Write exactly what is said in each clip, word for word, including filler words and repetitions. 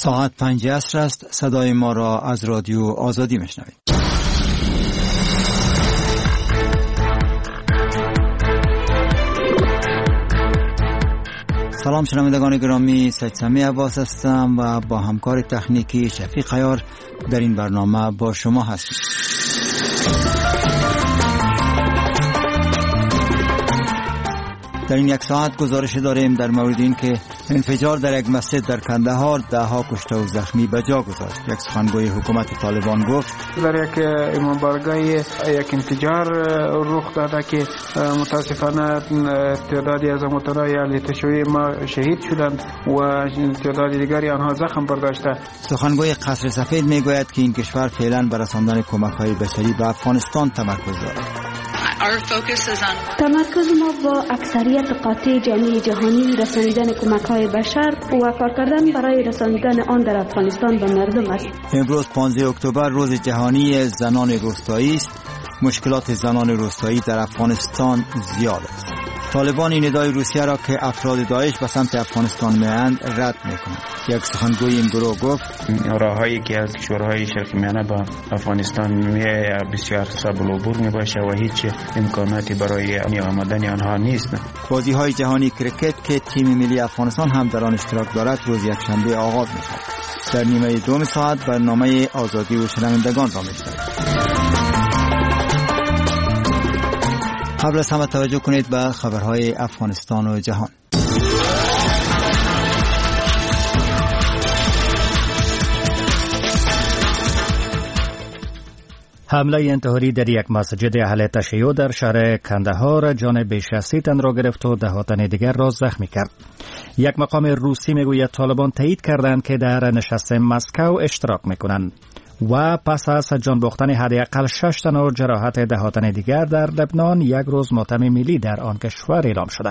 ساعت پنج عصر است. صدای ما را از رادیو آزادی میشنوید. سلام شنوندگان گرامی، سید سمی عباس هستم و با همکار تکنیکی شفیق عیار در این برنامه با شما هستیم. در این یک ساعت گزارش داریم در مورد این که انفجار در یک مسجد در کندهار ده ها کشته و زخمی به جا گذاشت. یک سخنگوی حکومت طالبان گفت در یک امام بارگاه یک انفجار رخ داده که متاسفانه تعدادی از متنای اهل تشیع ما شهید شدند و تعداد دیگری آنها زخم برداشته. سخنگوی قصر سفید میگوید که این کشور فعلا بر رساندن کمک‌های بشری به افغانستان تمرکز دارد. تمرکز ما با اکثریت قاطع جامعه جهانی رساندن کمک‌های بشر و کار کردن برای رساندن آن در افغانستان به مردم است. امروز پانزده اکتبر روز جهانی زنان روستایی است. مشکلات زنان روستایی در افغانستان زیاد است. طالبان این ندای روسیه را که افراد داعش به سمت افغانستان می‌آیند رد می‌کنند. یک سخنگوی این گروه گفت راههایی که از کشورهای شرق میانه با افغانستان میه بسیار سهل العبور میباشه و هیچ امکاناتی برای آمدن آنها نیست. بازی‌های جهانی کرکت که تیم ملی افغانستان هم در آن اشتراک دارد روز یکشنبه آغاز می‌شود. در نیمه دوم ساعت برنامه آزادی و شنوندگان را می‌شنوید. قبل از همه توجه کنید به خبرهای افغانستان و جهان. حمله انتحاری در یک مسجد اهل تشیع در شهر کندهار جان بیش از سی تن را گرفت و ده تن دیگر را زخمی کرد. یک مقام روسی میگوید طالبان تایید کردند که در نشست مسکو اشتراک میکنند و پس از جان باختن حداقل شش تن و جراحت ده تن دیگر در لبنان یک روز ماتم ملی در آن کشور اعلام شده.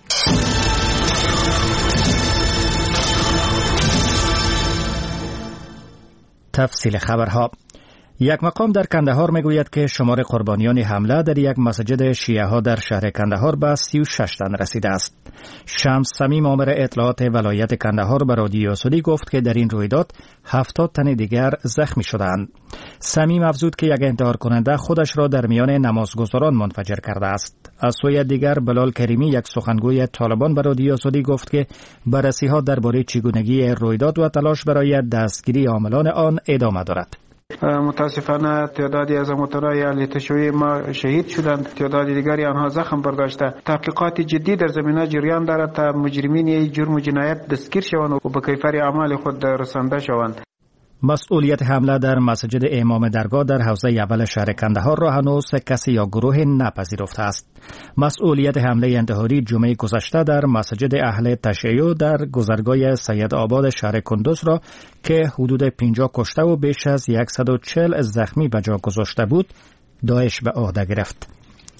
تفصیل خبرها. یک مقام در کندهار میگوید که شمار قربانیان حمله در یک مسجد شیعه ها در شهر کندهار به سی و شش تن رسیده است. شمس صمیم آمر اطلاعات ولایت کندهار به رادیو آزادی گفت که در این رویداد هفتاد تن دیگر زخمی شدند. صمیم افزود که یک انتحار کننده خودش را در میان نمازگزاران منفجر کرده است. از سوی دیگر بلال کریمی یک سخنگوی طالبان به رادیو آزادی گفت که بررسی ها درباره چگونگی رویداد و تلاش برای دستگیری عاملان آن ادامه دارد. متاسفانه تعدادی از متنای اهل تشیع ما شهید شدند، تعداد دیگری آنها زخم برداشته. تحقیقات جدی در زمینه جریان دارد تا مجرمین این جرم و جنایت دستگیر شوند و به کیفر اعمال خود رسانده شوند. مسئولیت حمله در مسجد امام درگاه در حوزه اول شهر کندهار را هنوز کسی یا گروه نپذیرفته است. مسئولیت حمله انتحاری جمعه گذشته در مسجد اهل تشیع در گذرگاه سید آباد شهر کندوز را که حدود پنجاه کشته و بیش از صد و چهل زخمی به جا گذاشته بود داعش به عهده گرفت.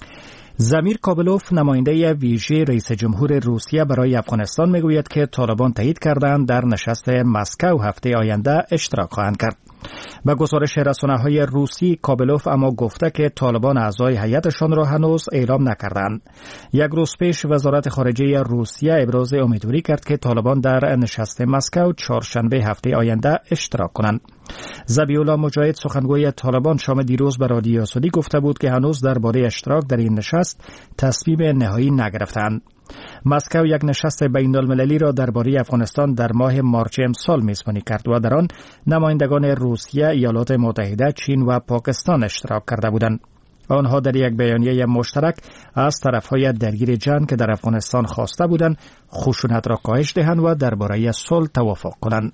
زمیر کابلوف نماینده ویژه رئیس جمهور روسیه برای افغانستان میگوید که طالبان تایید کردند در نشست مسکو هفته آینده اشتراک خواهند کرد. به گزارش رسانه‌های روسی کابلوف اما گفته که طالبان اعضای هیئتشان را هنوز اعلام نکردند. یک روز پیش وزارت خارجه روسیه ابراز امیدواری کرد که طالبان در نشست مسکو چهارشنبه هفته آینده اشتراک کنند. ذبیح‌الله مجاهد سخنگوی طالبان شام دیروز به رادیو آزادی گفته بود که هنوز درباره اشتراک در این نشست تصمیم نهایی نگرفتند. مسکو یک نشست بین المللی را درباره افغانستان در ماه مارچ امسال میزبانی کرد و در آن نمایندگان روسیه، ایالات متحده، چین و پاکستان اشتراک کرده بودند. آنها در یک بیانیه مشترک از طرفهای درگیر جنگ که در افغانستان خواسته بودند خشونت را کاهش دهند و درباره صلح توافق کنند.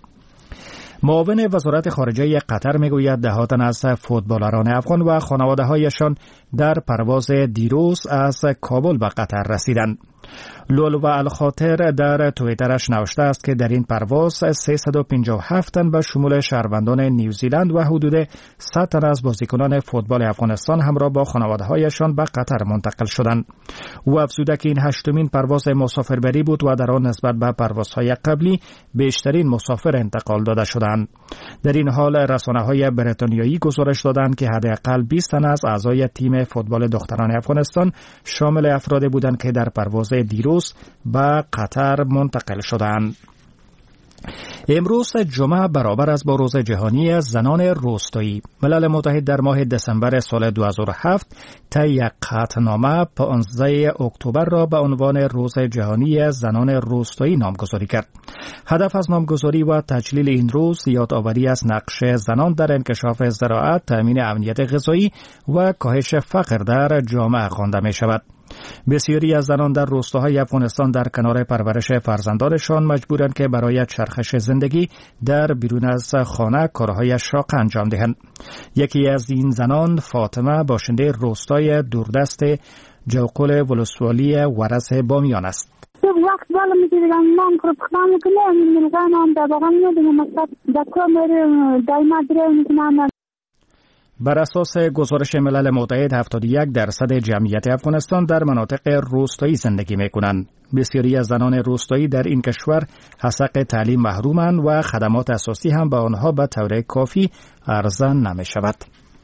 معاون وزارت خارجه قطر میگوید ده تن از فوتبالران افغان و خانواده‌هایشان در پرواز دیروز از کابل به قطر رسیدند. لول و الخاطر در توییترش نوشته است که در این پرواز سیصد و پنجاه و هفت تن به شمول شهروندان نیوزیلند و حدود صد تن از بازیکنان فوتبال افغانستان همراه با خانواده‌هایشان به قطر منتقل شدند. او افزوده که این هشتمین پرواز مسافربری بود و در آن نسبت به پروازهای قبلی بیشترین مسافر انتقال داده شدند. در این حال رسانه‌های بریتانیایی گزارش دادند که حداقل بیست تن از اعضای تیم فوتبال دختران افغانستان شامل افرادی بودند که در پرواز دیروز به قطر منتقل شدند. امروز جمعه برابر است با روز جهانی زنان روستایی. ملل متحد در ماه دسامبر سال دو هزار و هفت طی یک قطعنامه پانزده اکتبر را به عنوان روز جهانی زنان روستایی نامگذاری کرد. هدف از نامگذاری و تجلیل این روز یادآوری از نقش زنان در انکشاف زراعت، تامین امنیت غذایی و کاهش فقر در جامعه خوانده می شود. بسیاری از زنان در روستاهای افغانستان در کنار پرورش فرزندانشان مجبورند که برای چرخش زندگی در بیرون از خانه کارهای شاق انجام دهند. یکی از این زنان فاطمه باشنده روستای دوردست جوقل ولسوالی ورس بامیان است. وقت بالا می‌گیرم نام کرد خدام کنه میگم نام در واقع میدونم مثلا در کامر دایما درو میکنم. بر اساس گزارش ملل متحد هفتاد و یک درصد جمعیت افغانستان در مناطق روستایی زندگی می‌کنند. بسیاری از زنان روستایی در این کشور از حق تعلیم محرومند و خدمات اساسی هم به آنها به طور کافی عرضه نمی‌شود.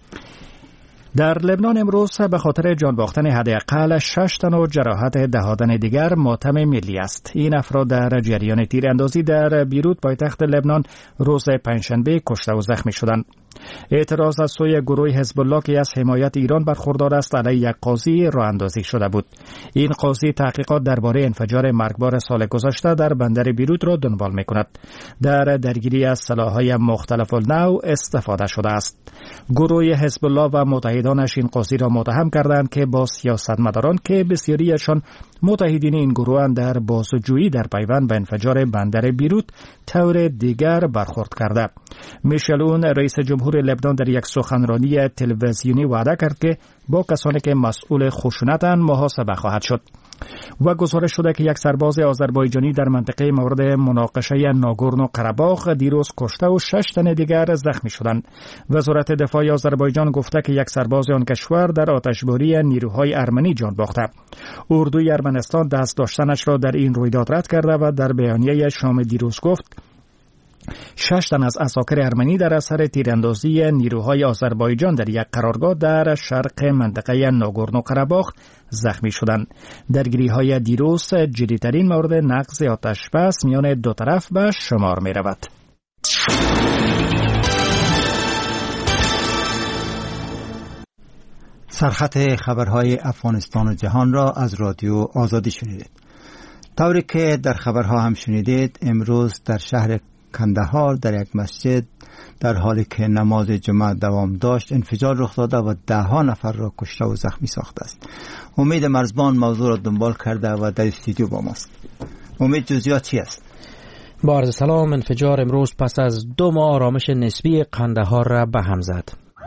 در لبنان امروز به خاطر جان باختن حداقل شش تن و جراحت دهادن دیگر ماتم ملی است. این افراد در جریان تیراندازی در بیروت پایتخت لبنان روز پنجشنبه کشته و زخمی شدند. اعتراض از سوی گروه حزب الله که از حمایت ایران برخوردار است علیه یک قاضی راه اندازی شده بود. این قاضی تحقیقات درباره انفجار مرگبار سال گذشته در بندر بیروت را دنبال می‌کند. در درگیری از سلاح‌های مختلف النوع استفاده شده است. گروه حزب الله و متحدانش این قاضی را متهم کردند که با سیاستمداران که بسیاریشان متحدین این گروه در بازجویی در پیوند به انفجار بندر بیروت طور دیگر برخورد کرده. میشل اون رئیس جمهور لبنان در یک سخنرانی تلویزیونی وعده کرد که با کسانی که مسئول خشونتند محاسبه خواهد شد. و گزارش شده که یک سرباز آذربایجانی در منطقه مورد مناقشه ناگورنو قره‌باغ دیروز کشته و شش تن دیگر زخمی شدند. وزارت دفاع آذربایجان گفته که یک سرباز آن کشور در آتشباری نیروهای ارمنی جان باخته. اردوی ارمنستان دست داشتنش را در این رویداد رد کرده و در بیانیه شام دیروز گفت شش تن از عساکر ارمنی در اثر تیراندازی نیروهای آذربایجان در یک قرارگاه در شرق منطقه ناگورنو قره‌باغ زخمی شدند. درگیری‌های دیروز جدی‌ترین مورد نقض آتشبس میان دو طرف به شمار می‌رود. سرخط خبرهای افغانستان و جهان را از رادیو آزادی شنیدید. طوری که در خبرها هم شنیدید، امروز در شهر کندهار در یک مسجد در حالی که نماز جمعه دوام داشت انفجار رخ داده و ده ها نفر را کشته و زخمی ساخته است. امید مرزبان موضوع را دنبال کرده و در استودیو با ماست. امید، جزئیات چی است؟ با عرض سلام. انفجار امروز پس از دو ماه آرامش نسبی قندهار را به هم زد.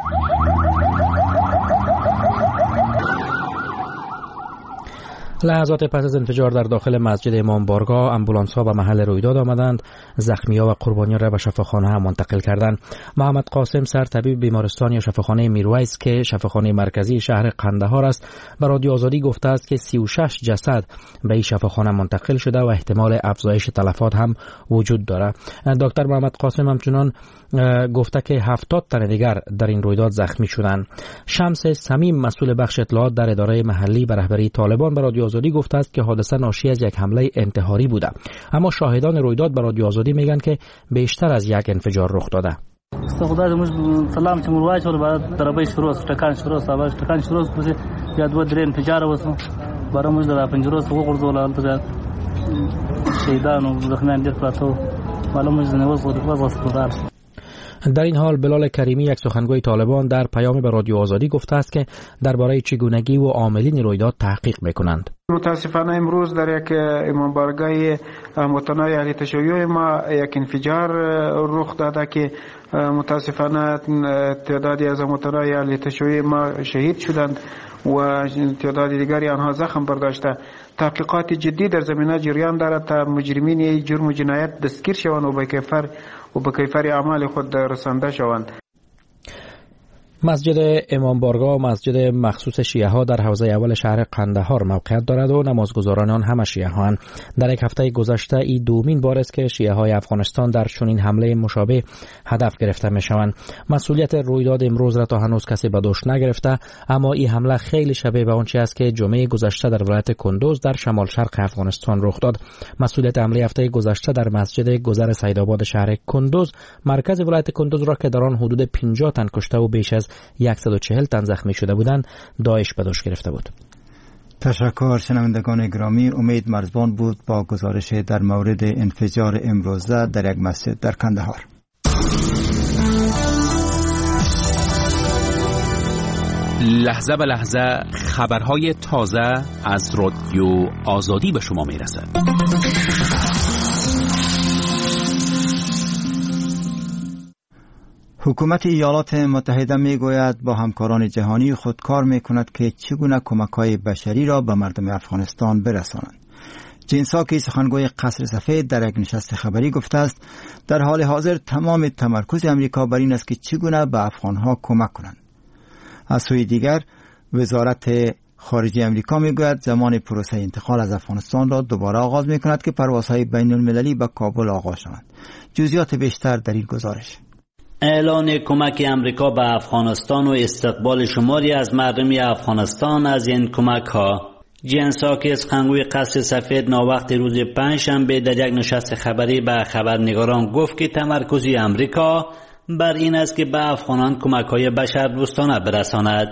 لحظات پس از انفجار در داخل مسجد امام بارگاه، امبولانس‌ها به محل رویداد آمدند، زخمی‌ها و قربانیان را به شفاخانه هم منتقل کردند. محمد قاسم، سرطبیب بیمارستان یا شفاخانه میرویس که شفاخانه مرکزی شهر قندهار است، به رادیو آزادی گفته است که سی و شش جسد به این شفاخانه منتقل شده و احتمال افزایش تلفات هم وجود دارد. دکتر محمد قاسم همچنان گفته که هفتاد تن دیگر در این رویداد زخمی شدند. شمس صمیم، مسئول بخش اطلاعات در اداره محلی به رهبری طالبان، به رادیو آزادی گفته است که حادثه ناشی از یک حمله انتحاری بوده، اما شاهدان رویداد به رادیو آزادی میگن که بیشتر از یک انفجار رخ داده. خدای موږ سلام چې مروایش ول بعد دربای شروع ټکان شروع سبا ټکان شروع پسې یا دوه درې انفجار وسو بار موږ د پنجرو څخه غورځول البته شهیدان او زخمیان ډېر پراته معلومه ځنه وسو وسو. در این حال بلال کریمی، یک سخنگوی طالبان، در پیام به رادیو آزادی گفته است که درباره چگونگی و عاملین رویداد تحقیق میکنند. متاسفانه امروز در یک امام بارگاه هموطنای اهل تشیع ما یک انفجار رخ داده که متاسفانه تعدادی از هموطنای اهل تشیع ما شهید شدند و تعداد دیگری آنها زخم برداشته. تحقیقات جدی در زمینه جریان دارد تا مجرمین جرم و جنایت دستگیر شوند و به کیفر و به کیفر اعمال خود رسانده شوند. مسجد امام بارگاه مسجد مخصوص شیعه ها در حوزه اول شهر قندهار موقعیت دارد و نمازگزاران آن همه شیعه ها هستند. در یک هفته گذشته این دومین بار است که شیعه های افغانستان در چنین حمله مشابه هدف گرفته می شوند. مسئولیت رویداد امروز را تا هنوز کسی به دوش نگرفته، اما این حمله خیلی شبیه به آنچه است که جمعه گذشته در ولایت کندوز در شمال شرق افغانستان رخ داد. مسئولیت حمله هفته گذشته در مسجد گذر سیدآباد شهر کندوز مرکز ولایت کندوز را که در آن حدود پنجاه تن کشته و بیش از صد و چهل تن زخمی شده بودند داعش به دوش گرفته بود. تشکر شنوندگان گرامی. امید مرزبان بود با گزارش در مورد انفجار امروزه در یک مسجد در کندهار. لحظه به لحظه خبرهای تازه از رادیو آزادی به شما میرسد. حکومت ایالات متحده میگوید با همکاران جهانی خود کار میکند که چگونه کمک‌های بشری را به مردم افغانستان برسانند. جین ساکی سخنگوی قصر سفید در یک نشست خبری گفته است در حال حاضر تمام تمرکز امریکا بر این است که چگونه به افغانها کمک کنند. از سوی دیگر وزارت خارجه امریکا میگوید زمان پروسه انتقال از افغانستان را دوباره آغاز میکند که پروازهای بین المللی به کابل آغاز شوند. جزئیات بیشتر در این گزارش. اعلان کمک امریکا به افغانستان و استقبال شماری از مردم افغانستان از این کمک ها. جین ساکی سخنگوی قصر سفید ناوقت روز پنجشنبه در یک نشست خبری به خبرنگاران گفت که تمرکز امریکا بر این است که به افغانان کمک های بشردوستانه برساند.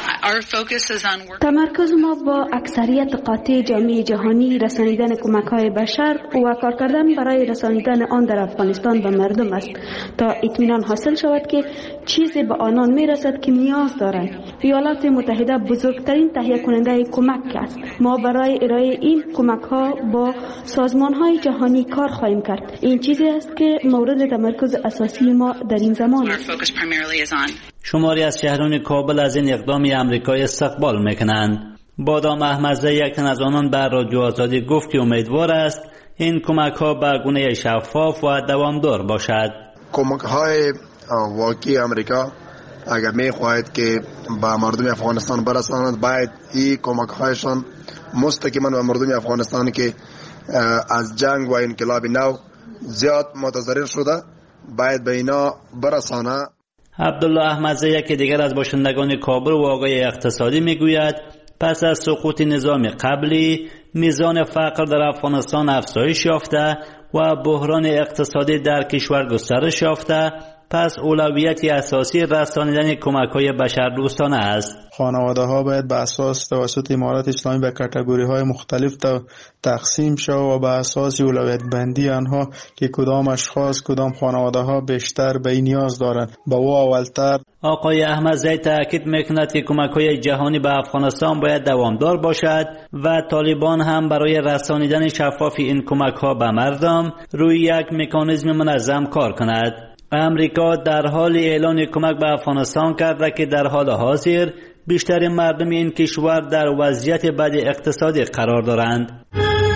تمرکز ما با اکثریت قاطع جامعه جهانی رسانیدن کمک‌های بشر و کار کردن برای رسانیدن آن در افغانستان به مردم است تا اطمینان حاصل شود که چیزی به آنان میرسد که نیاز دارند. ایالات متحده بزرگترین تهیه کننده کمک است. ما برای ارائه این کمک‌ها با سازمان‌های جهانی کار خواهیم کرد. این چیزی است که مورد تمرکز اساسی ما در این زمان است. شماری از شهران کابل از این اقدام امریکایی استقبال میکنند. بادام احمدزاده یک تن از آنان بر رادیو آزادی گفت که امیدوار است این کمک ها به گونه شفاف و دوامدار باشد. کمک های واقعی امریکا اگر میخواهد که به مردم افغانستان برساند باید این کمک هایشان مستقیما به مردم افغانستان که از جنگ و انقلاب نو زیاد متضرر شده باید به اینا برسانه. عبدالله احمدزاده یکی دیگر از باشندگان کابل و آقای اقتصادی میگوید پس از سقوط نظام قبلی میزان فقر در افغانستان افزایش یافته و بحران اقتصادی در کشور گسترش یافته، پس اولویت اساسی رسانیدن کمک‌های بشردوستانه است. خانواده‌ها باید به اساس توسط امارات اسلامی به کاتگوری‌های مختلف تقسیم شود و به اساس اولویت بندی آنها که کدام اشخاص کدام خانواده‌ها بیشتر به این نیاز دارند به او اولتر. آقای احمدزاده تاکید می‌کند که کمک‌های جهانی به افغانستان باید دوامدار باشد و طالبان هم برای رسانیدن شفاف این کمک‌ها به مردم روی یک مکانیزم منظم کار کند. امریکا در حال اعلان کمک به افغانستان کرده که در حال حاضر بیشتر مردم این کشور در وضعیت بد اقتصادی قرار دارند.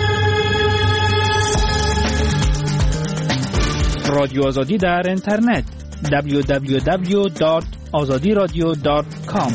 رادیو آزادی در اینترنت دبلیو دبلیو دبلیو دات آزادی رادیو دات کام.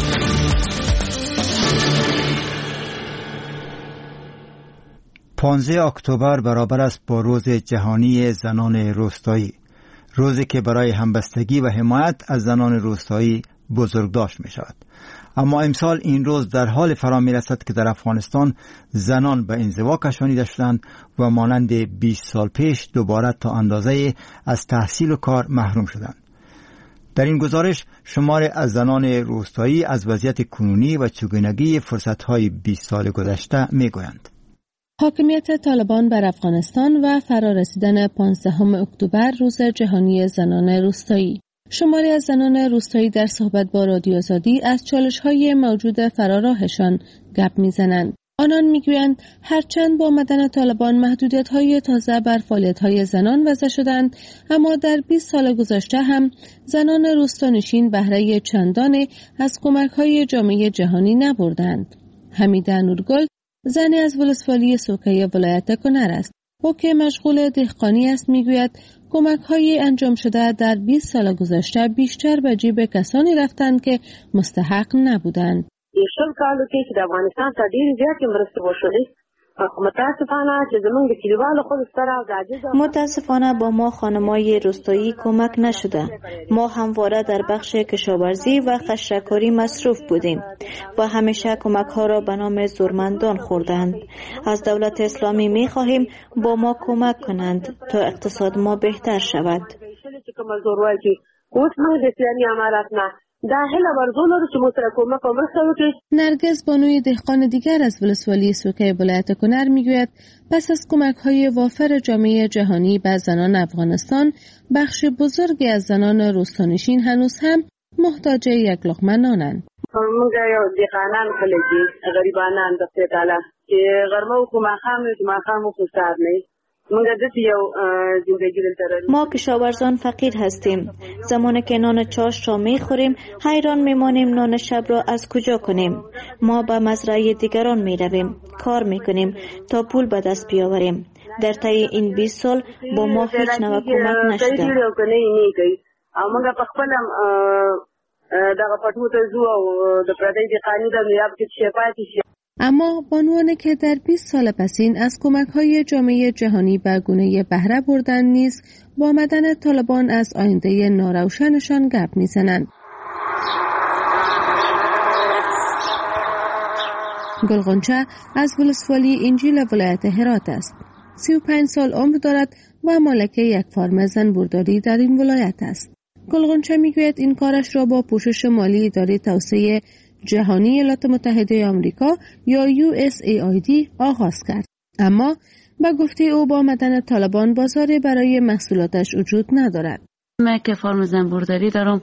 پانزده اکتبر برابر است با روز جهانی زنان روستایی، روزی که برای همبستگی و حمایت از زنان روستایی بزرگداشت می شود. اما امسال این روز در حال فرا می رسد که در افغانستان زنان به انزوا کشانیده شدند و مانند بیست سال پیش دوباره تا اندازه از تحصیل و کار محروم شدند. در این گزارش شمار از زنان روستایی از وضعیت کنونی و چگونگی فرصت‌های بیست سال گذشته می گویند. حاکمیت طالبان بر افغانستان و فرارسیدن پانزدهم اکتبر روز جهانی زنان روستایی. شماری از زنان روستایی در صحبت با رادیو آزادی از چالش‌های موجود فراراهشان گپ می‌زنند. آنان می‌گویند هرچند با آمدن طالبان محدودیت‌های تازه بر فعالیت‌های زنان وضع شدند، اما در بیست سال گذشته هم زنان روستانشین بهره چندانی از کمک‌های جامعه جهانی نبردند. حمیده نورگل زنی از ولسوالی سوکه ولایت کنر است. او که مشغول دهقانی است میگوید کمک‌های انجام شده در بیست سال گذشته بیشتر به جیب کسانی رفتند که مستحق نبودند. شل کالو کې چې د افغانستان ته ډېر زیاتې مرستې وشولې متاسفانه چې زمونږ د کلیوالو خود سره او د عاجز متاسفانه با ما خانم‌های روستایی کمک نشده. ما همواره در بخش کشاورزی و خشکاری مصروف بودیم و همیشه کمک‌ها را به نام زورمندان خوردند. از دولت اسلامی می‌خواهیم با ما کمک کنند تا اقتصاد ما بهتر شود. نرگس بانوی دهقان دیگر از ولسوالی سوکه ولایت کنر میگوید پس از کمک‌های وافر جامعه جهانی به زنان افغانستان، بخش بزرگی از زنان روستانشین هنوز هم محتاج یک لقمه نانند. موږ یو دهقانان خلک غریبانان د خدای تعالی چې غرمه او ماښام او ماښام خو سار نه ما کشاورزان فقیر هستیم. زمانی که نان چاش را می خوریم حیران می مانیم نان شب را از کجا کنیم. ما به مزرعه دیگران می رویم، کار می کنیم تا پول به دست بیاوریم. در طی این بیست سال با ما هیچ نوع کمک نشده. موږ په خپل دغه پټو ته ځو او د پردی د قانون د میاب کې شفاعتي شي. اما بانوانی که در بیست سال پسین از کمک‌های جامعه جهانی به گونه بهره بردن نیز با آمدن طالبان از آینده ناروشنشان گپ می‌زنند. گلغنچه از ولسوالی انجیل ولایت هرات است. سی و پنج سال عمر دارد و مالک یک فارم زنبورداری در این ولایت است. گلغنچه میگوید این کارش را با پوشش مالی اداره توسعه جهانی ایالات متحده آمریکا یا یو اس ای آی دی آغاز کرد. اما با گفته او با آمدن طالبان بازاری برای محصولاتش وجود ندارد. من که فارم زنبورداری دارم،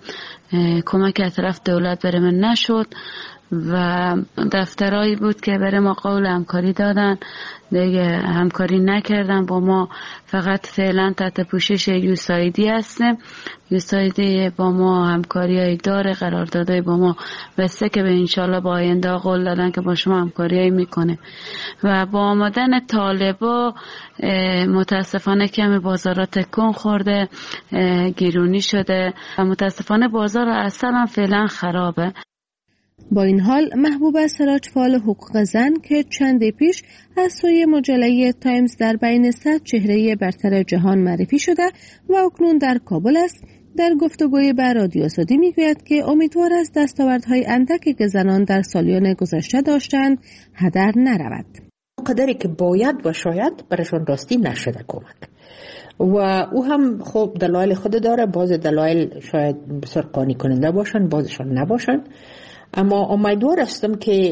کمک از طرف دولت برای من نشد و دفترایی بود که برای ما قول همکاری دادن، دیگه همکاری نکردن با ما. فقط فعلا تحت پوشش یوسایدی هستیم. یوسایدی با ما همکاریایی داره، قراردادای با ما بسته که به انشالله با آینده قول دادن که با شما همکاریایی میکنه. و با آمدن طالبا متاسفانه کمی بازارا تکون خورده، گیرونی شده و متاسفانه بازار اصلا فعلا خرابه. با این حال محبوبه سراج فعال حقوق زن که چند پیش از سوی مجله تایمز در بین صد چهره برتر جهان معرفی شده و اکنون در کابل است، در گفتگوی با رادیو آزادی میگوید که امیدوار است دستاوردهای اندکی که زنان در سالیان گذشته داشتند هدر نرود. قدری که باید و شاید برشان راستی نشده کمک و او هم خب دلایل خود داره. بعض دلایل شاید بسیار قانع کننده باشن، بعضشان نباشن. اما امیدوار هستم که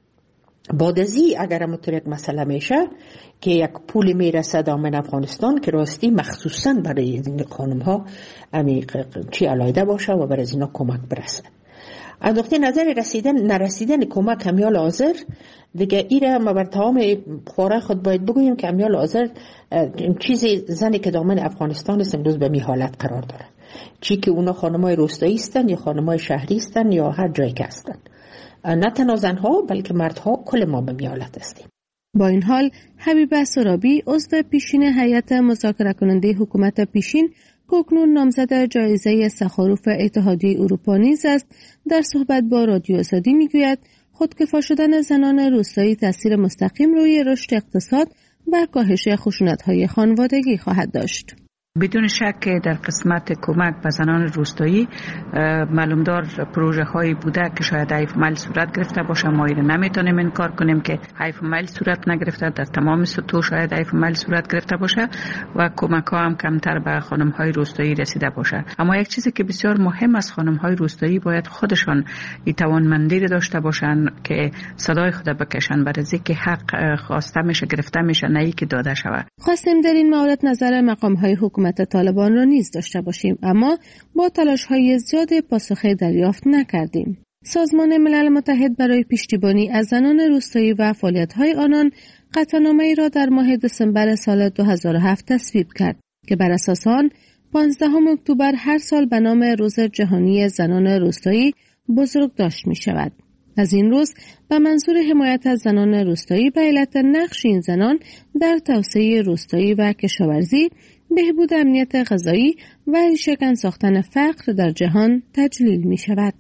بعد از این اگر همونطور یک مسئله میشه که یک پول میرسه دامن افغانستان که راستی مخصوصا برای این خانم ها چی علایده باشه و برای اینا کمک برسه. از نقطه نظر رسیدن نرسیدن کمک همیال حاضر دیگه ایره ما بر تمام خواره خود باید بگوییم که همیال حاضر چیزی زنی که دامن افغانستان است امروز به می حالت قرار داره، چی که اونا خانمای روستایی هستن یا خانمای شهری هستن یا هر جایی که هستن، نه تنها زنها بلکه مردها کل ما به می حالت هستیم. با این حال حبیبه سرابی عضو پیشین هیئت مذاکره کننده حکومت پیشین که اکنون نامزد جایزه سخاروف اتحادیه اروپا نیز است، در صحبت با رادیو آزادی میگوید خودکفا شدن زنان روستایی تاثیر مستقیم روی رشد اقتصاد و کاهش خشونت‌های خانوادگی خواهد داشت. بدون شک در قسمت کمک به زنان روستایی معلومدار پروژه هایی بوده که شاید حیف مل صورت گرفته باشه. ما ایره نمیتونیم انکار کنیم که حیف مل صورت نگرفته، در تمام سطوح شاید حیف مل صورت گرفته باشه و کمک ها هم کمتر به خانم های روستایی رسیده باشه. اما یک چیزی که بسیار مهم است، خانم های روستایی باید خودشان این توانمندی داشته باشن که صدای خود بکشن برای اینکه حق خواسته میشه گرفته میشه، نه اینکه داده شود. خواستیم در این مورد نظر مقام های حکومت طالبان را نیز داشته باشیم، اما با تلاش‌های زیاد پاسخی دریافت نکردیم. سازمان ملل متحد برای پشتیبانی از زنان روستایی و فعالیت‌های آنان قطعنامه‌ای را در ماه دسامبر سال دو هزار و هفت تصویب کرد که بر اساس آن پانزدهم اکتبر هر سال به نام روز جهانی زنان روستایی بزرگداشت می‌شود. از این روز به منظور حمایت از زنان روستایی به علت نقش این زنان در توسعه روستایی و کشاورزی، بهبود امنیت غذایی و ریشه‌کن ساختن فقر در جهان تجلیل می شود.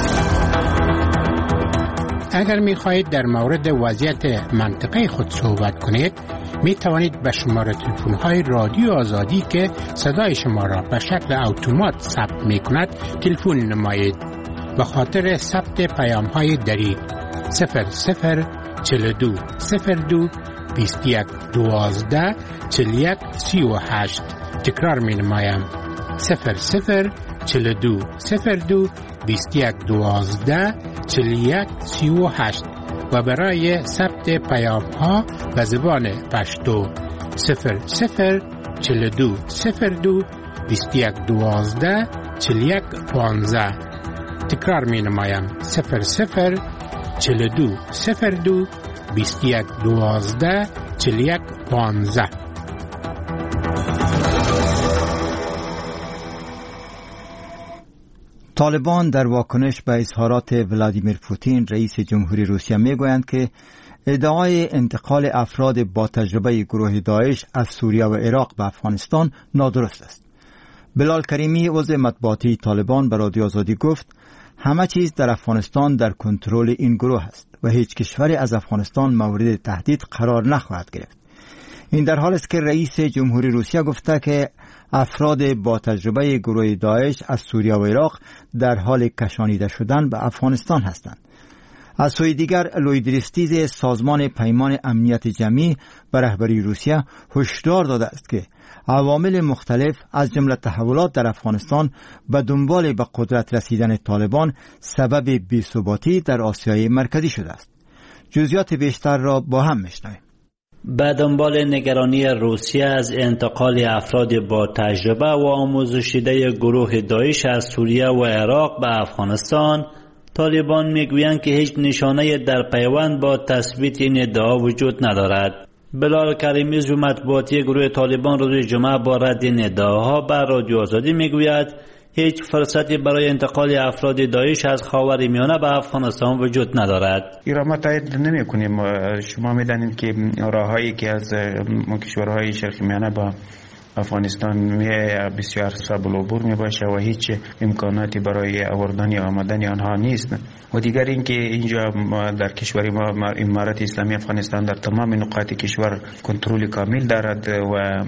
اگر می خواهید در مورد وضعیت منطقه خود صحبت کنید، می توانید به شماره تلفن های رادیو آزادی که صدای شما را به شکل اتومات ثبت می کند تلفن نمایید. به خاطر ثبت پیام های دری صفر صفر چهل و دو صفر دو بیست و یک دوازده چهل و یک سی و هشت. تکرار می نمایم صفر صفر چهل و دو صفر دو بیست و یک دوازده چهل و یک سی و هشت و برای ثبت پیام ها به زبان پشتو صفر صفر چهل و دو صفر دو بیست و یک دوازده چهل و یک پانزده. تکرار می نمایم صفر صفر چهل و دو صفر دو بیست و یک دوازده چهل و یک پانزده. طالبان در واکنش به اظهارات ولادیمیر پوتین رئیس جمهوری روسیه میگویند که ادعای انتقال افراد با تجربه گروه داعش از سوریه و عراق به افغانستان نادرست است. بلال کریمی عضو مطبوعاتی طالبان به رادیو آزادی گفت همه چیز در افغانستان در کنترل این گروه است و هیچ کشوری از افغانستان مورد تهدید قرار نخواهد گرفت. این در حالی است که رئیس جمهوری روسیه گفته که افراد با تجربه گروه داعش از سوریه و عراق در حال کشانیده شدن به افغانستان هستند. از سوی دیگر لویدریستیز سازمان پیمان امنیت جمعی به رهبری روسیه هشدار داده است که عوامل مختلف از جمله تحولات در افغانستان به دنبال به قدرت رسیدن طالبان سبب بی‌ثباتی در آسیای مرکزی شده است. جزئیات بیشتر را با هم میشنویم. به دنبال نگرانی روسیه از انتقال افراد با تجربه و آموزش دیده گروه داعش از سوریه و عراق به افغانستان، طالبان میگویند که هیچ نشانه در پیوند با تثبیت این ادعا وجود ندارد. بلال کریمی از مطبوعاتی گروه طالبان روز جمعه با رد این ادعاها به رادیو آزادی میگوید هیچ فرصتی برای انتقال افراد داعش از خاورمیانه به افغانستان وجود ندارد. این را ما تایید نمی کنیم. شما میدانید که راههایی که از کشورهای شرق میانه با افغانستان بسیار سهل العبور می باشه و هیچ امکاناتی برای آوردن یا آمدن آنها نیست. و دیگر اینکه اینجا در کشور ما امارت اسلامی افغانستان در تمام نقاط کشور کنترل کامل دارد و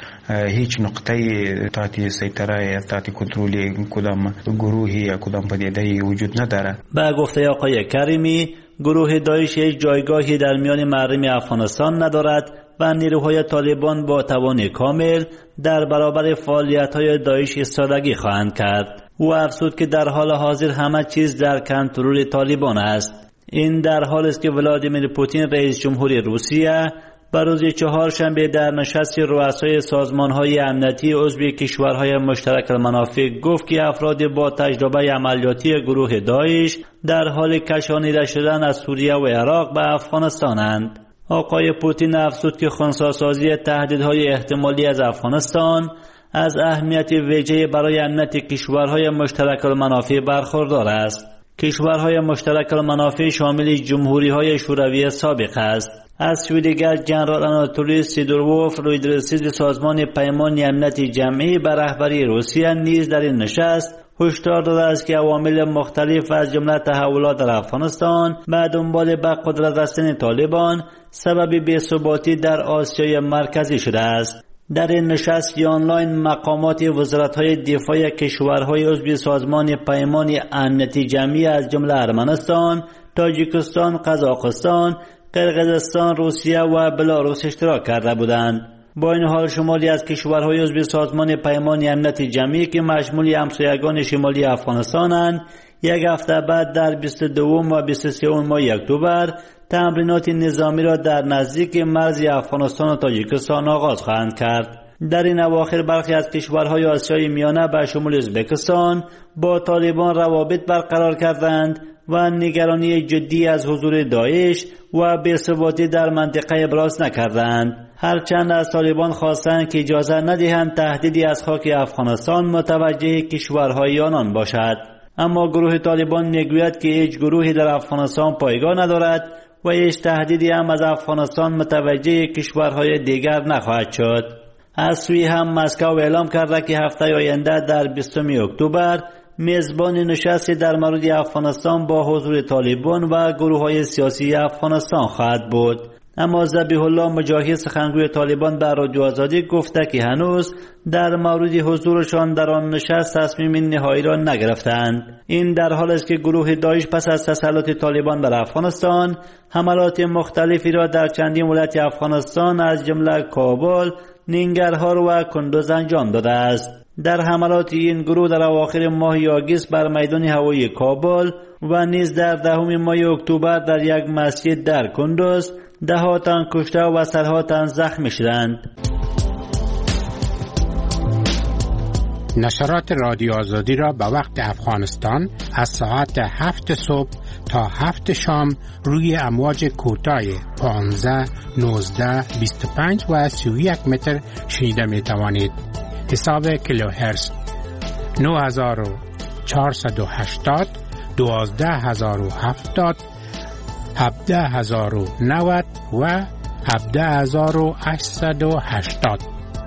هیچ نقطه تحت سیطره تحت کنترل کدام گروهی یا کدام پدیده وجود ندارد. به گفته آقای کریمی، گروه داعش هیچ جایگاهی در میان محرم افغانستان ندارد و نیروهای طالبان با توان کامل در برابر فعالیت‌های داعش ایستادگی خواهند کرد. او افزود که در حال حاضر همه چیز در کنترل طالبان است. این در حالی است که ولادیمیر پوتین رئیس جمهوری روسیه بر روز چهارشنبه در نشست رؤسای سازمان‌های امنیتی عضو کشورهای مشترک المنافع گفت که افراد با تجربه عملیاتی گروه داعش در حال کشانیده شدن از سوریه و عراق به افغانستانند. آقای پوتین افزود که خنثی‌سازی تهدیدهای احتمالی از افغانستان از اهمیت ویژه‌ای برای امنیت کشورهای مشترک المنافع برخوردار است. کشورهای مشترک المنافع شامل جمهوری‌های شوروی سابق است. از سوی دیگر جنرال آناتولی سیدوروف لویدریستیز سازمان پیمان امنیت جمعی به رهبری روسیه نیز در این نشست هشدار داده است که عوامل مختلف از جمله تحولات در افغانستان به دنبال به قدرت رسیدن طالبان سبب بی‌ثباتی در آسیای مرکزی شده است. در این نشست آنلاین مقامات وزارت‌های دفاع کشورهای عضو سازمان پیمان امنیت جمعی از جمله ارمنستان، تاجیکستان، قزاقستان، قرقیزستان، روسیه و بلاروس اشتراک کرده بودند. با این حال شمالی از کشورهای عضو سازمان پیمان امنیت جمعی که مشمول همسایگان شمالی افغانستانند، یک هفته بعد در بیست و دو و بیست و سه ماه اکتبر تمرینات نظامی را در نزدیک مرز افغانستان و تاجیکستان آغاز خواهند کرد. در این اواخر برخی از کشورهای آسیای میانه به شمول ازبکستان با طالبان روابط برقرار کردند و نگرانی جدی از حضور داعش و بی‌ثباتی در منطقه ابراز نکردند. هرچند از طالبان خواستند که اجازه ندهند تهدیدی از خاک افغانستان متوجه کشورهای آنان باشد. اما گروه طالبان میگوید که هیچ گروهی در افغانستان پایگاه ندارد و هیچ تهدیدی هم از افغانستان متوجه کشورهای دیگر نخواهد شد. از سوی هم مسکو اعلام کرده که هفته آینده در بیستم اکتبر میزبان نشستی در مورد افغانستان با حضور طالبان و گروه‌های سیاسی افغانستان خواهد بود. اما ذبیح الله مجاهد سخنگوی طالبان به رادیو آزادی گفته که هنوز در مورد حضورشان در آن نشست تصمیم نهایی را نگرفتند. این در حالی است که گروه داعش پس از تسلط طالبان بر افغانستان حملات مختلفی را در چندین ولایت افغانستان از جمله کابل، ننگرهار و کندوز انجام داده است. در حملات این گروه در اواخر ماه آگوست بر میدان هوایی کابل و نیز در دهم ماه اکتبر در یک مسجد در کندوز ده ها تن کشته و صدها تن زخمی شدند. نشرات رادیو آزادی را به وقت افغانستان از ساعت هفت صبح تا هفت شام روی امواج کوتاه پانزده، نوزده، بیست و پنج و سی و یک متر شنیده می توانید. حساب کیلوهرتز نه هزار و چهارصد و هشتاد، دوازده هزار و هفتاد، هفده هزار و نود و هفده هزار و هشتصد و هشتاد.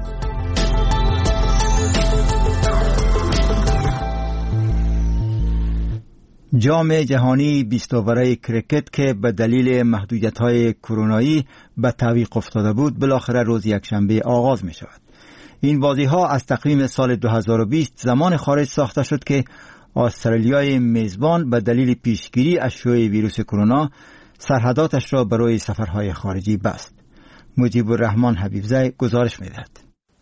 جام جهانی بیست اووره کرکت که به دلیل محدودیت‌های کرونایی به تعویق افتاده بود بالاخره روز یکشنبه آغاز می شود. این بازی‌ها از تقویم سال دو هزار و بیست زمان خارج ساخته شد که استرالیای میزبان به دلیل پیشگیری از شیوع ویروس کرونا سرحداتش را برای سفرهای خارجی بست. مجیب الرحمن حبیبزی گزارش می‌دهد.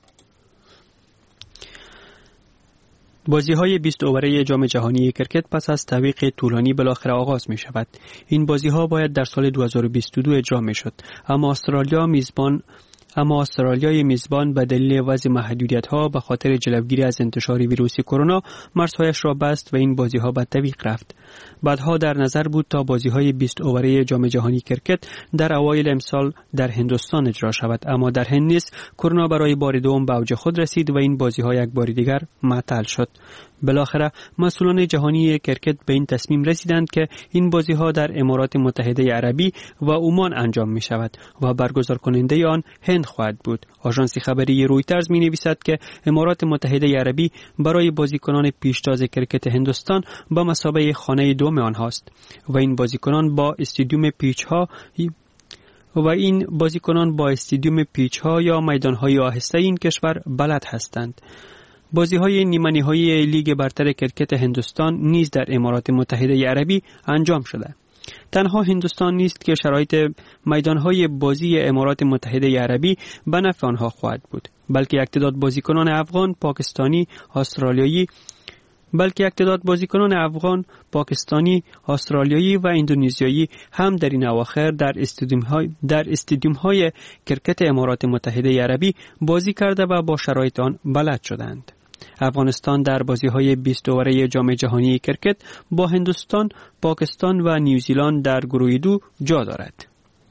بازی‌های بیست اووره جام جهانی کرکت پس از تعویق طولانی بالاخره آغاز می شود. این بازی‌ها باید در سال دو هزار و بیست و دو اجرا می شد، اما استرالیا میزبان اما استرالیای میزبان به دلیل وضع محدودیت‌ها به خاطر جلوگیری از انتشار ویروس کرونا مرزهایش را بست و این بازی‌ها به تعویق رفت. بعدها در نظر بود تا بازی‌های بیست اووره جام جهانی کرکت در اوایل امسال در هندوستان اجرا شود، اما در هند نیز کرونا برای بار دوم به اوج خود رسید و این بازی‌ها یک بار دیگر معطل شد. بالاخره مسئولان جهانی کرکت به این تصمیم رسیدند که این بازی‌ها در امارات متحده عربی و عمان انجام می شود و برگزار کننده آن هند خواهد بود. آژانس خبری رویترز می نویسد که امارات متحده عربی برای بازیکنان پیشتاز کرکت هندوستان به مثابه خانه دوم آنهاست و این بازیکنان با استادیوم پیچ ها و این بازیکنان با استادیوم پیچ ها یا میدان های آهسته این کشور بلد هستند. بازی‌های نیمه‌نهایی لیگ برتر کرکت هندوستان نیز در امارات متحده عربی انجام شده. تنها هندوستان نیست که شرایط میدان‌های بازی امارات متحده عربی به نفع آنها خواهد بود، بلکه یک تعداد بازیکنان افغان، پاکستانی، استرالیایی بلکه یک تعداد بازیکنان افغان، پاکستانی، استرالیایی و اندونزیایی هم در این اواخر در استادیوم‌های در استادیوم‌های کرکت امارات متحده عربی بازی کرده و با شرایط آن بلد شدند. افغانستان در بازی‌های بیست اوره جام جهانی کرکت با هندوستان، پاکستان و نیوزیلند در گروه دو جا دارد.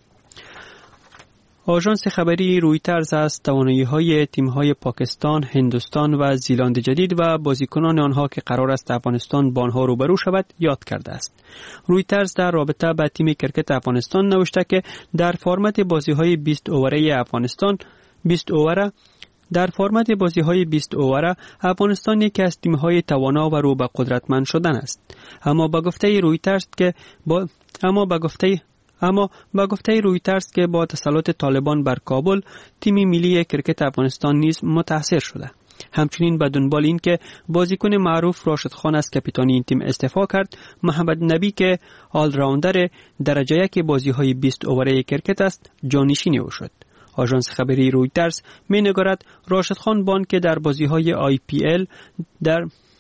آژانس خبری رویترز از توانایی‌های تیم‌های پاکستان، هندوستان و زیلند جدید و بازیکنان آنها که قرار است افغانستان با آنها روبرو شود یاد کرده است. رویترز در رابطه با تیم کرکت افغانستان نوشته که در فرمت بازی‌های بیست اوره افغانستان بیست اوره در فرمت بازی‌های بیست اوره افغانستان یکی از تیم‌های توانا و رو به قدرتمند شدن است. اما با گفته رویترز که با اما با گفته اما با گفته رویترز که با تسلط طالبان بر کابل تیم ملی کرکت افغانستان نیز متاثر شده. همچنین به دنبال این که بازیکن معروف راشد خان از کاپیتانی این تیم استعفا کرد، محمد نبی که آل راوندر درجه یک بازی‌های بیست اوره کرکت است جانشین او شد. آژانس خبری رویترز می‌نگارد راشد خان بان که در بازی‌های آی پی ال در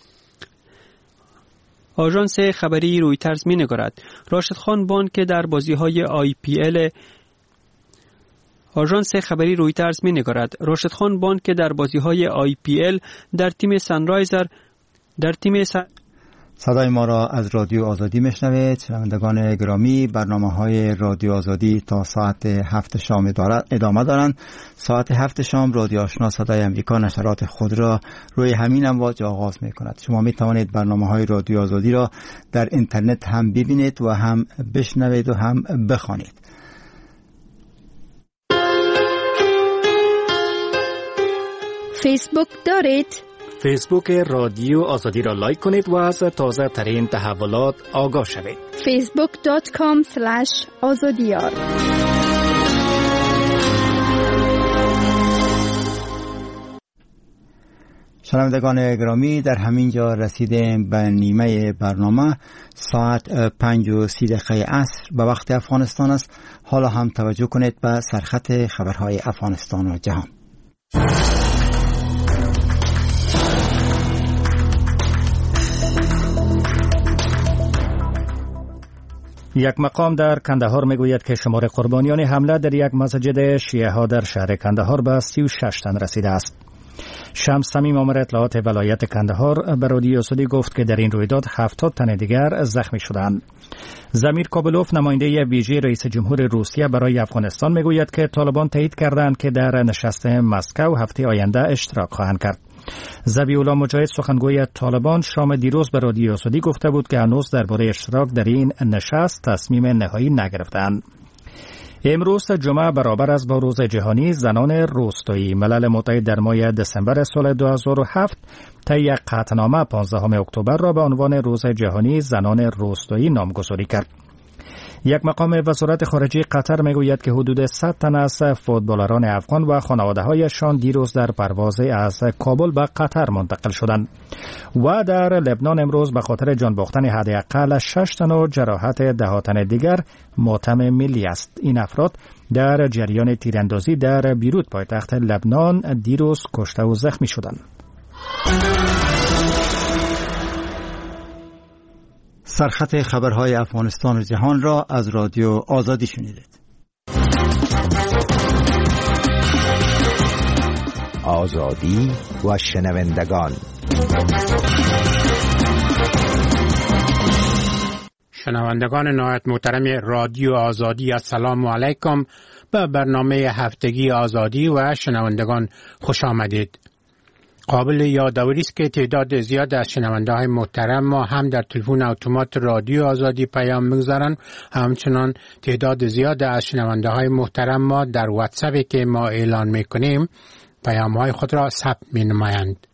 آژانس خبری رویترز می‌نگارد راشد خان بان که در بازی‌های آی پی ال آژانس خبری رویترز می‌نگارد راشد خان بان که در بازی‌های آی پی ال در تیم سنرایزر در تیم س... صدای ما را از رادیو آزادی میشنوید. شنوندگان گرامی، برنامه های رادیو آزادی تا ساعت هفت شام ادامه دارند. ساعت هفت شام رادیو آشنا صدای امریکا نشرات خود را روی همین امواج آغاز می کند. شما می توانید برنامه های رادیو آزادی را در اینترنت هم ببینید و هم بشنوید و هم بخوانید. فیسبوک دارید؟ فیسبوک رادیو آزادی را لایک کنید و از تازه ترین تحولات آگاه شوید. فیسبوک دات کام اسلش آزادیار. شنوندگان گرامی، در همین جا رسیدیم به نیمه برنامه. ساعت پنج و سی دقیقه عصر به وقت افغانستان است. حالا هم توجه کنید به سرخط خبرهای افغانستان و جهان. یک مقام در کندهار میگوید که شمار قربانیان حمله در یک مسجد شیعه ها در شهر کندهار به سی و شش تن رسیده است. شمس صمیم آمر اطلاعات ولایت کندهار به رادیو آزادی گفت که در این رویداد هفتاد تن دیگر زخمی شدند. زمیر کابلوف، نماینده ویژه رئیس جمهور روسیه برای افغانستان، میگوید که طالبان تایید کردند که در نشست مسکو هفته آینده اشتراک خواهند کرد. ذبیح الله مجاهد، سخنگوی طالبان، شام دیروز به رادیو آزادی گفته بود که هنوز درباره اشتراک در این نشست تصمیم نهایی نگرفتند. امروز جمعه برابر است با روز جهانی زنان روستایی. ملل متحد در ماه دسامبر سال دو هزار و هفت طی یک قطعنامه پانزدهم اکتبر را به عنوان روز جهانی زنان روستایی نامگذاری کرد. یک مقام وزارت خارجه قطر میگوید که حدود صد تن از فوتبالران افغان و خانواده‌هایشان دیروز در پرواز از کابل به قطر منتقل شدند. و در لبنان امروز به خاطر جان باختن حداقل شش تن و جراحت ده تن دیگر ماتم ملی است. این افراد در جریان تیراندازی در بیروت پایتخت لبنان دیروز کشته و زخمی شدند. سرخط خبرهای افغانستان و جهان را از رادیو آزادی شنیدید. آزادی و شنوندگان. شنوندگان نهایت محترم رادیو آزادی، السلام علیکم. به برنامه هفتگی آزادی و شنوندگان خوش آمدید. قابل یادآوری است که تعداد زیاد از شنونده‌های محترم ما هم در تلفن اتومات رادیو آزادی پیام می‌گذارند، همچنان تعداد زیاد از شنونده‌های محترم ما در واتساپی که ما اعلان می‌کنیم پیام‌های خود را ثبت می‌نمایند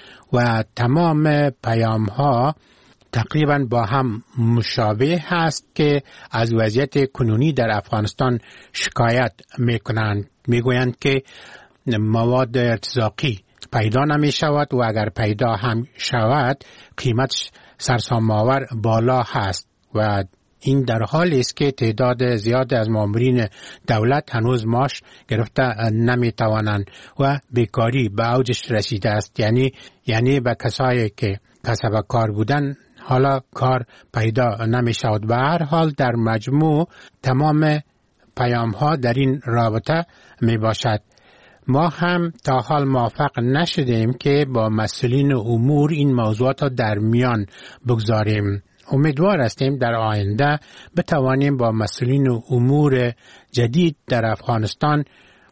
و تمام پیام‌ها تقریباً با هم مشابه هست که از وضعیت کنونی در افغانستان شکایت می‌کنند. می‌گویند که مواد ارتزاقی پیدا نمی شود و اگر پیدا هم شود قیمتش سرسام‌آور بالا هست و این در حالی است که تعداد زیاد از مامورین دولت هنوز معاش گرفته نمی توانند و بیکاری به اوجش رسیده است. یعنی یعنی به کسایی که کسب کار بودن حالا کار پیدا نمی شود. به هر حال در مجموع تمام پیام ها در این رابطه می باشد. ما هم تا حال موفق نشدیم که با مسئولین امور این موضوعات را در میان بگذاریم. امیدوار هستیم در آینده بتوانیم با مسئولین امور جدید در افغانستان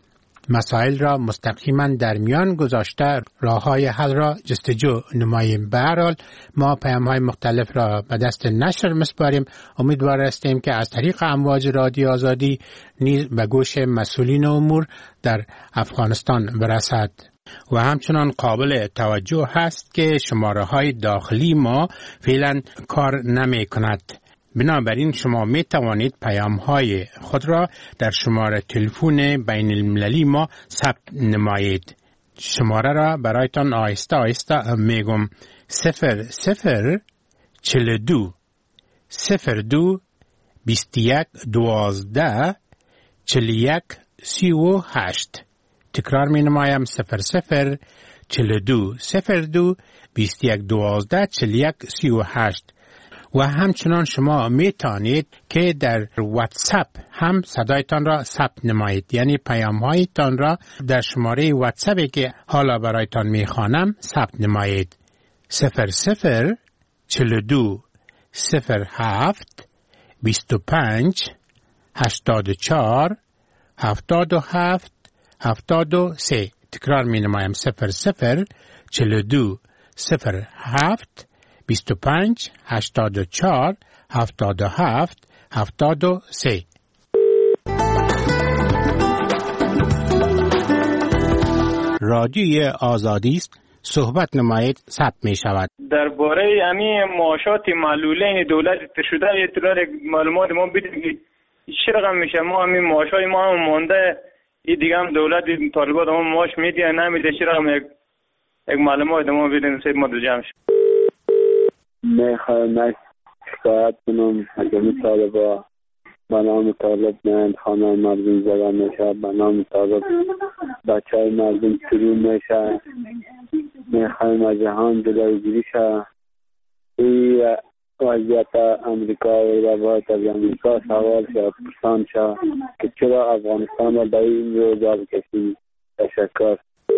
مسائل را مستقیما در میان گذاشته راه‌های حل را جستجو نماییم. به هر حال ما پیام‌های مختلف را به دست نشر می‌سپاریم. امیدوار هستیم که از طریق امواج رادیو آزادی نیز به گوش مسئولین امور در افغانستان برسد. و همچنان قابل توجه هست که شماره‌های داخلی ما فعلا کار نمی‌کند. بنابراین شما می توانید پیام های خود را در شماره تلفن بین المللی ما ثبت نمایید. شماره را برایتان آهسته آهسته می گم. صفر صفر چل دو صفر دو بیست یک دوازده چل یک سی و هشت. تکرار می نمایم. صفر صفر چل دو صفر دو بیست یک دوازده چل یک سی و هشت. و همچنان شما می توانید که در واتساپ هم صدایتان را ثبت نمایید، یعنی پیام هایتان را در شماره واتساپی که حالا برایتان می خوانم ثبت نمایید. صفر صفر چهل و دو صفر هفت بیست و پنج هشتاد و چهار هفتاد و هفت هفتاد و سه. تکرار می نمایم صفر صفر چهل و دو صفر هفت بیست و پنج هشتاد و چهار هفتاد و هفت هفتاد و سه. رادیوی آزادی است. صحبت نمایید ثبت می شود. درباره همین معاشات معلولین دولت شده اطلاع معلومات ما بدید که چه رقم میشه. ما همین معاشای ما هم مونده، این دیگه هم دولت طالبات ما معاش میده یا نمیده، چه رقم یک یک معلومات ما بدین سید ما دو جمع شد. میخوایم شکایت کنم حکم طالبا به نام طالب نه خانه مردم زدن میشه، به نام طالب بچه های مردم شروع میشه. میخوایم از جهان جلوگیری شه. این وضعیت امریکا و ایران باید از امریکا سوال شه، پرسان شه که چرا افغانستان را به این روزا بکشید. تشکر.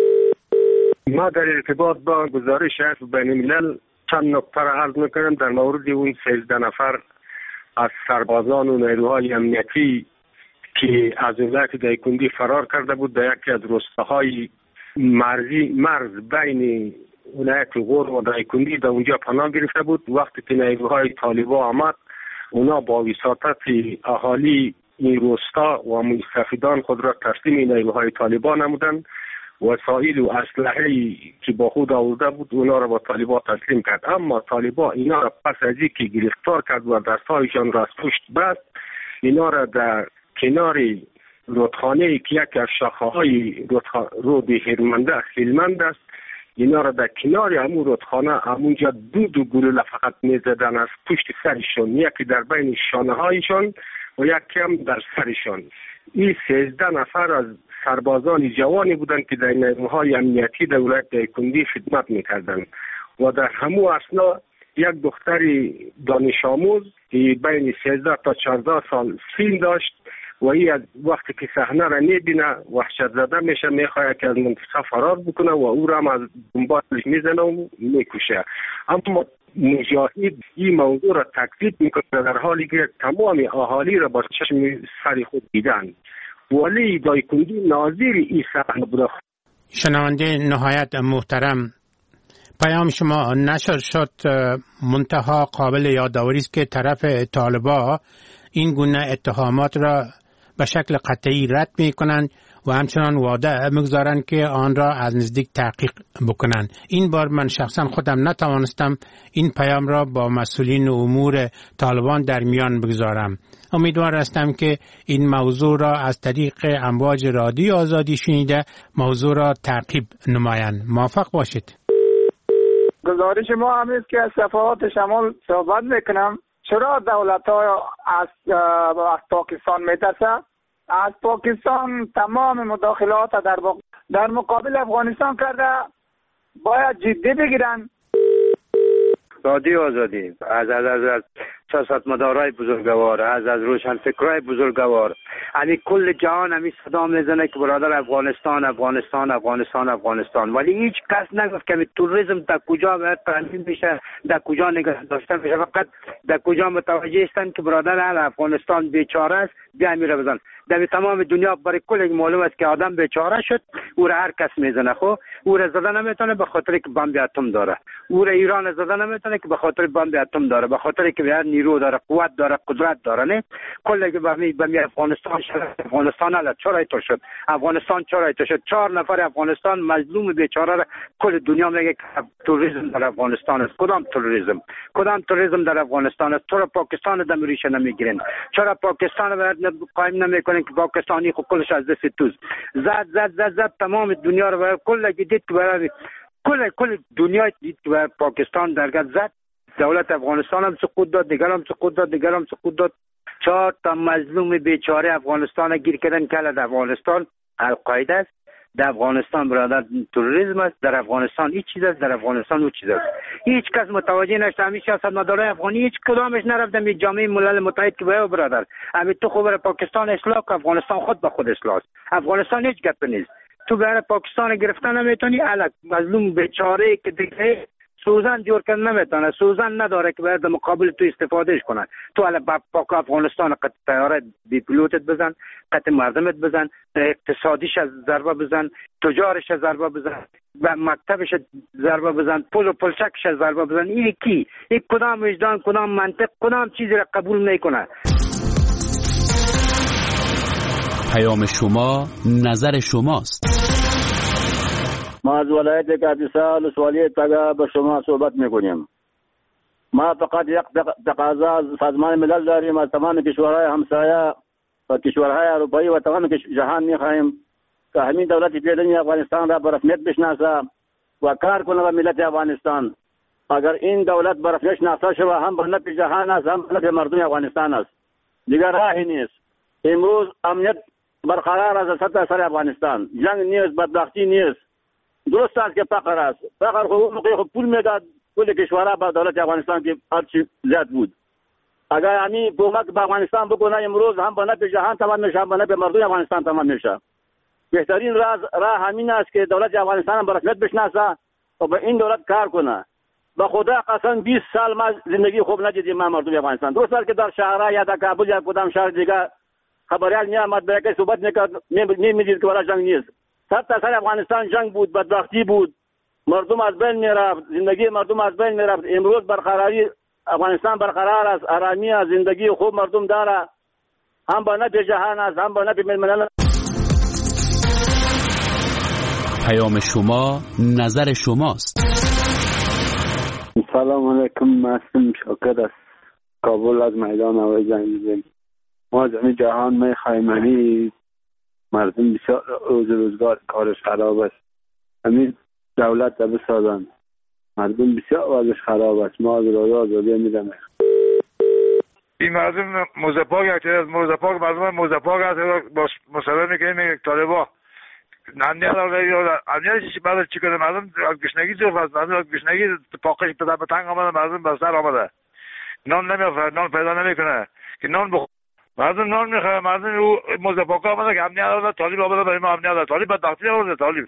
ما در ارتباط با گزارش حزب بین الملل چند نکته را عرض میکنم در مورد اون سیزده نفر از سربازان و نیروهای امنیتی که از ولایت دایکندی فرار کرده بود در یکی از روستاهای مرزی مرز بین ولایت غور و دایکندی در اونجا پناه گرفته بود. وقتی که نیروهای طالبان آمد، اونا با وساطت اهالی این روستا و مستفیدان خود را تسلیم نیروهای طالبان نمودند. وسایل و اسلحه‌ای که با خود آورده بود اونا را با طالبان تسلیم کرد. اما طالبان اینا را پس از اینکه گرفتار کرد و دستایشان را از پشت بست، اینا را در کنار رودخانه که یکی از شاخه‌های رود هلمند است هلمند است اینا را در کنار همون رودخانه همونجا دو دو گلوله فقط میزدن از پشت سرشون، یکی در بین شانه هایشان و یکی هم در سرشان. این سیزده نفر از سربازان جوانی بودند که در نیروهای امنیتی دولت دایکندی خدمت میکردند و در همو اثنا یک دختر دانش آموز که بین سیزده تا چهارده سال سن داشت و این از وقتی که صحنه را میبینه وحشت زده میشه، میخواد که از منطقه فرار بکنه و او را هم از دنبالش میزنه و میکشه. اما مجاهد این موضوع را تکذیب میکنه در حالی که تمام اهالی را با چشم سر خود دیدن. ولی دایکندی ناظر این صحنه بوده. شنونده نهایت محترم، پیام شما نشر شد، منتها قابل یادآوری است که طرف طالبان این گونه اتهامات را به شکل قطعی رد می کنند و همچنان وعده میگذارند که آن را از نزدیک تحقیق بکنند. این بار من شخصا خودم نتوانستم این پیام را با مسئولین امور طالبان در میان بگذارم. امیدوار هستم که این موضوع را از طریق امواج رادیو آزادی شنیده موضوع را تعقیب نمایند. موفق باشید. گزارش ما هم است که از صفحات شمال صحبت میکنم. چرا دولت ها از, از پاکستان میترسه؟ از پاکستان تمام مداخلات در, در مقابل افغانستان کرده، باید جدی بگیرن. رادیو آزادی از از از, از سیاستمدارای بزرگوار، از از روشنفکرای بزرگوار، یعنی کل جهان همی صدا میزنه که برادر افغانستان افغانستان افغانستان افغانستان، ولی هیچ کس نگفت که توریسم در کجا باید تامین بشه، در کجا نگه داشته بشه. فقط در کجا متوجه هستن که برادر افغانستان بیچاره است، بیا میره بزن. در تمام دنیا برای کل معلوم است که آدم بیچاره شد، او را هر کس میزنه. خب او را زدن نمیتونه به خاطر که بمب اتم داره، او را ایران زدن نمیتونه که به خاطر بمب اتم داره، به خاطر که بیاد نیرو داره، قوت داره، قدرت داره. نه کل که به به افغانستان شد، افغانستان الان چرا ایتو شد، افغانستان چرا ایتو شد. چهار نفر افغانستان مظلوم بیچاره را کل دنیا میگه که تروریسم در افغانستان است. کدام تروریسم؟ کدام تروریسم در افغانستان است؟ چرا پاکستان دم ریشه نمیگیرن؟ چرا پاکستان را قایم نمیکنن که پاکستانی خود کلش از دست توز زد زد زد زد تمام دنیا رو کل دید که برای کل کل دنیا دید که پاکستان درگاه زد. دولت افغانستان هم سقوط داد، دیگر هم سقوط داد، دیگر هم سقوط داد. چهار تا مظلوم بیچاره افغانستان گیر کردن که در افغانستان القاعده است، در افغانستان برادر تروریسم است، در افغانستان هیچ چیز است، در افغانستان هیچ چیز است. هیچ کس متوجه نشده. همیشه سیاستمدارای افغانی هیچ کدامش نرفتن به جامعه ملل متحد که باید برادر همین تو خبر پاکستان اصلاح که افغانستان خود به خود اصلاح است. افغانستان هیچ گپ نیست. تو برای پاکستان گرفتن نمیتونی. الک مظلوم بیچاره که دیگه سوزن جور کن نمیتونه، سوزن نداره که باید در مقابل تو استفادهش کنه. تو حالا با افغانستان قط طیاره بی پیلوتت بزن، قط مردمت بزن، اقتصادیش ضربه بزن، تجارش ضربه بزن، و مکتبش ضربه بزن، پل و پلچکش ضربه بزن. این کی؟ این کدام وجدان، کدام منطق، کدام چیزی را قبول نمیکنه؟ پیام شما نظر شماست. ما از ولایت کاپیسا ولسوالی تگا به شما صحبت میکنیم. ما فقط یک تقاضا از سازمان ملل داریم، از تمام کشورهای همسایه و کشورهای اروپایی و تمام جهان میخواهیم که همین دولت پیشین افغانستان را به رسمیت بشناسه و کار کنه به ملت افغانستان. اگر این دولت به رسمیت شناخته شود، هم به نفع جهان است، هم به نفع مردم افغانستان است. دیگر راهی نیست. امروز امنیت برقرار است در سطح سر افغانستان. جنگ نیست، بدبختی نیست. درست است که فقر است. فقر خود موقعی خود پول میداد کل کشورها به دولت افغانستان که هرچی زیاد بود. اگر همین کمک به افغانستان بکنه امروز، هم به نفع جهان تمام میشه، هم به نفع مردم افغانستان تمام میشه. بهترین راه راه همین است که دولت افغانستان به رسمیت بشناسه و به این دولت کار کنه. به خدا قسم بیست سال ما زندگی خوب ندیدیم ما مردم افغانستان. درست است که در شهرها یا در کابل یا کدام شهر دیگه خبریال میامد به یک صحبت میکرد، میدید که ولا جنگ نیست. صد تا سر افغانستان جنگ بود، بدبختی بود، مردم از بین میرفت، زندگی مردم از بین میرفت. امروز برقراری افغانستان برقرار است، آرامی است، زندگی خوب مردم داره، هم به نفع جهان است، هم به نفع ملل. پیام شما نظر شماست. سلام علیکم، مسلم شاکر است، کابل از میدان هوایی زنگ میزنیم. ما از جهان میخوایم همین مردم بسیار روز روزگار کارش خراب است، همین دولت را بسازن. مردم بسیار وضعش خراب است. ما از روزا آزادی میدم. این مردم موزه پاک است، از موزه پاک مردم موزه پاک است با مسئله که این طالبا نمیاد نمیاد چی بعد چی کنه. مردم از گشنگی زور است، مردم از گشنگی پاکش پدر به تنگ آمده، مردم به سر آمده، نان نمیافره، نان پیدا نمیکنه که نان بخوره. مردم نان میخواه، مردم او موزه پاک آمده که امنیت آمده، طالب آمده برای ما امنیت، طالب بدبختی آمده. طالب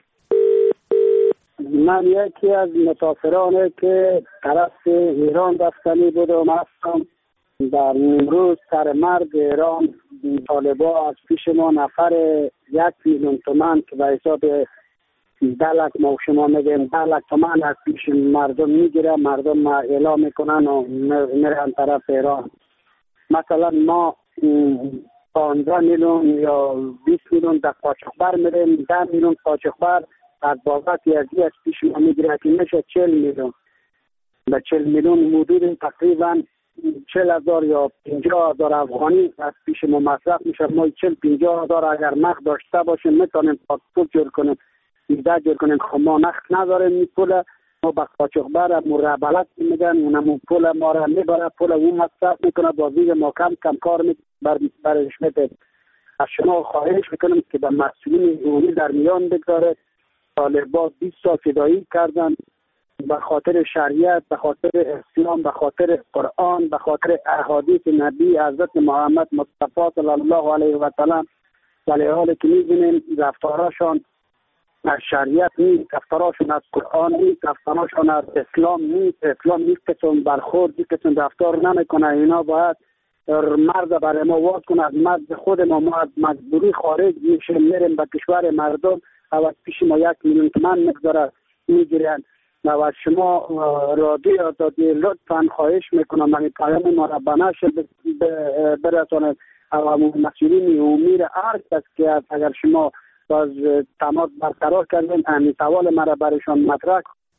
من یکی از مسافرانه که طرف ایران رفتنی بودم هستم. در امروز سر مرد ایران طالبا از پیش ما نفر یک میلیون تومان که به حساب ده لک ما شما میگیم ده لک تومان از پیش مردم میگیره، مردم اعلام میکنن و میرن طرف ایران. مثلا ما پانزده میلیون یا بیست میلیون در قاچاقبر میریم، ده میلیون قاچاقبر از بابت یزدی از پیش ما میگیره که میشه چهل میلیون. به چهل میلیون حدود تقریبا چهل هزار یا پنجاه هزار افغانی از پیش ما مصرف میشه. ما چهل پنجاه هزار اگر نقد داشته باشیم میتونیم پاسپورت جور کنیم، ویزا جور کنیم. خب ما نقد نداریم، این پول ما به قاچاقبر مربلت میگن، اونم پول ما را میبره، پول اون مصرف میکنه، بازی ما کم کم کار می بر برش میده. از شما خواهش میکنم که به مسئولین عمومی در میان بگذاره. طالبان بیست سال فدایی کردن به خاطر شریعت، به خاطر اسلام، به خاطر قرآن، به خاطر احادیث نبی حضرت محمد مصطفی صلی الله علیه و سلم. ولی حالی که میبینیم رفتاراشون از شریعت نیست، رفتاراشون از قرآن نیست، رفتاراشون از اسلام نیست. اسلام نیست که چون برخورد نیست که چون رفتار نمیکنه. اینا باید مرد برای ما واز کنه. از مرد خود ما ما از مجبوری خارج میشیم، میریم به کشور مردم و از پیش ما یک میلیون تومان مقدار میگیرن. و از شما رادیو آزادی لطفاً خواهش میکنم من پیام ما را به نشر برسانید و مسئولین عمومی را هر کس که اگر شما باز تماس برقرار کردین همین سوال مرا برایشان مطرح.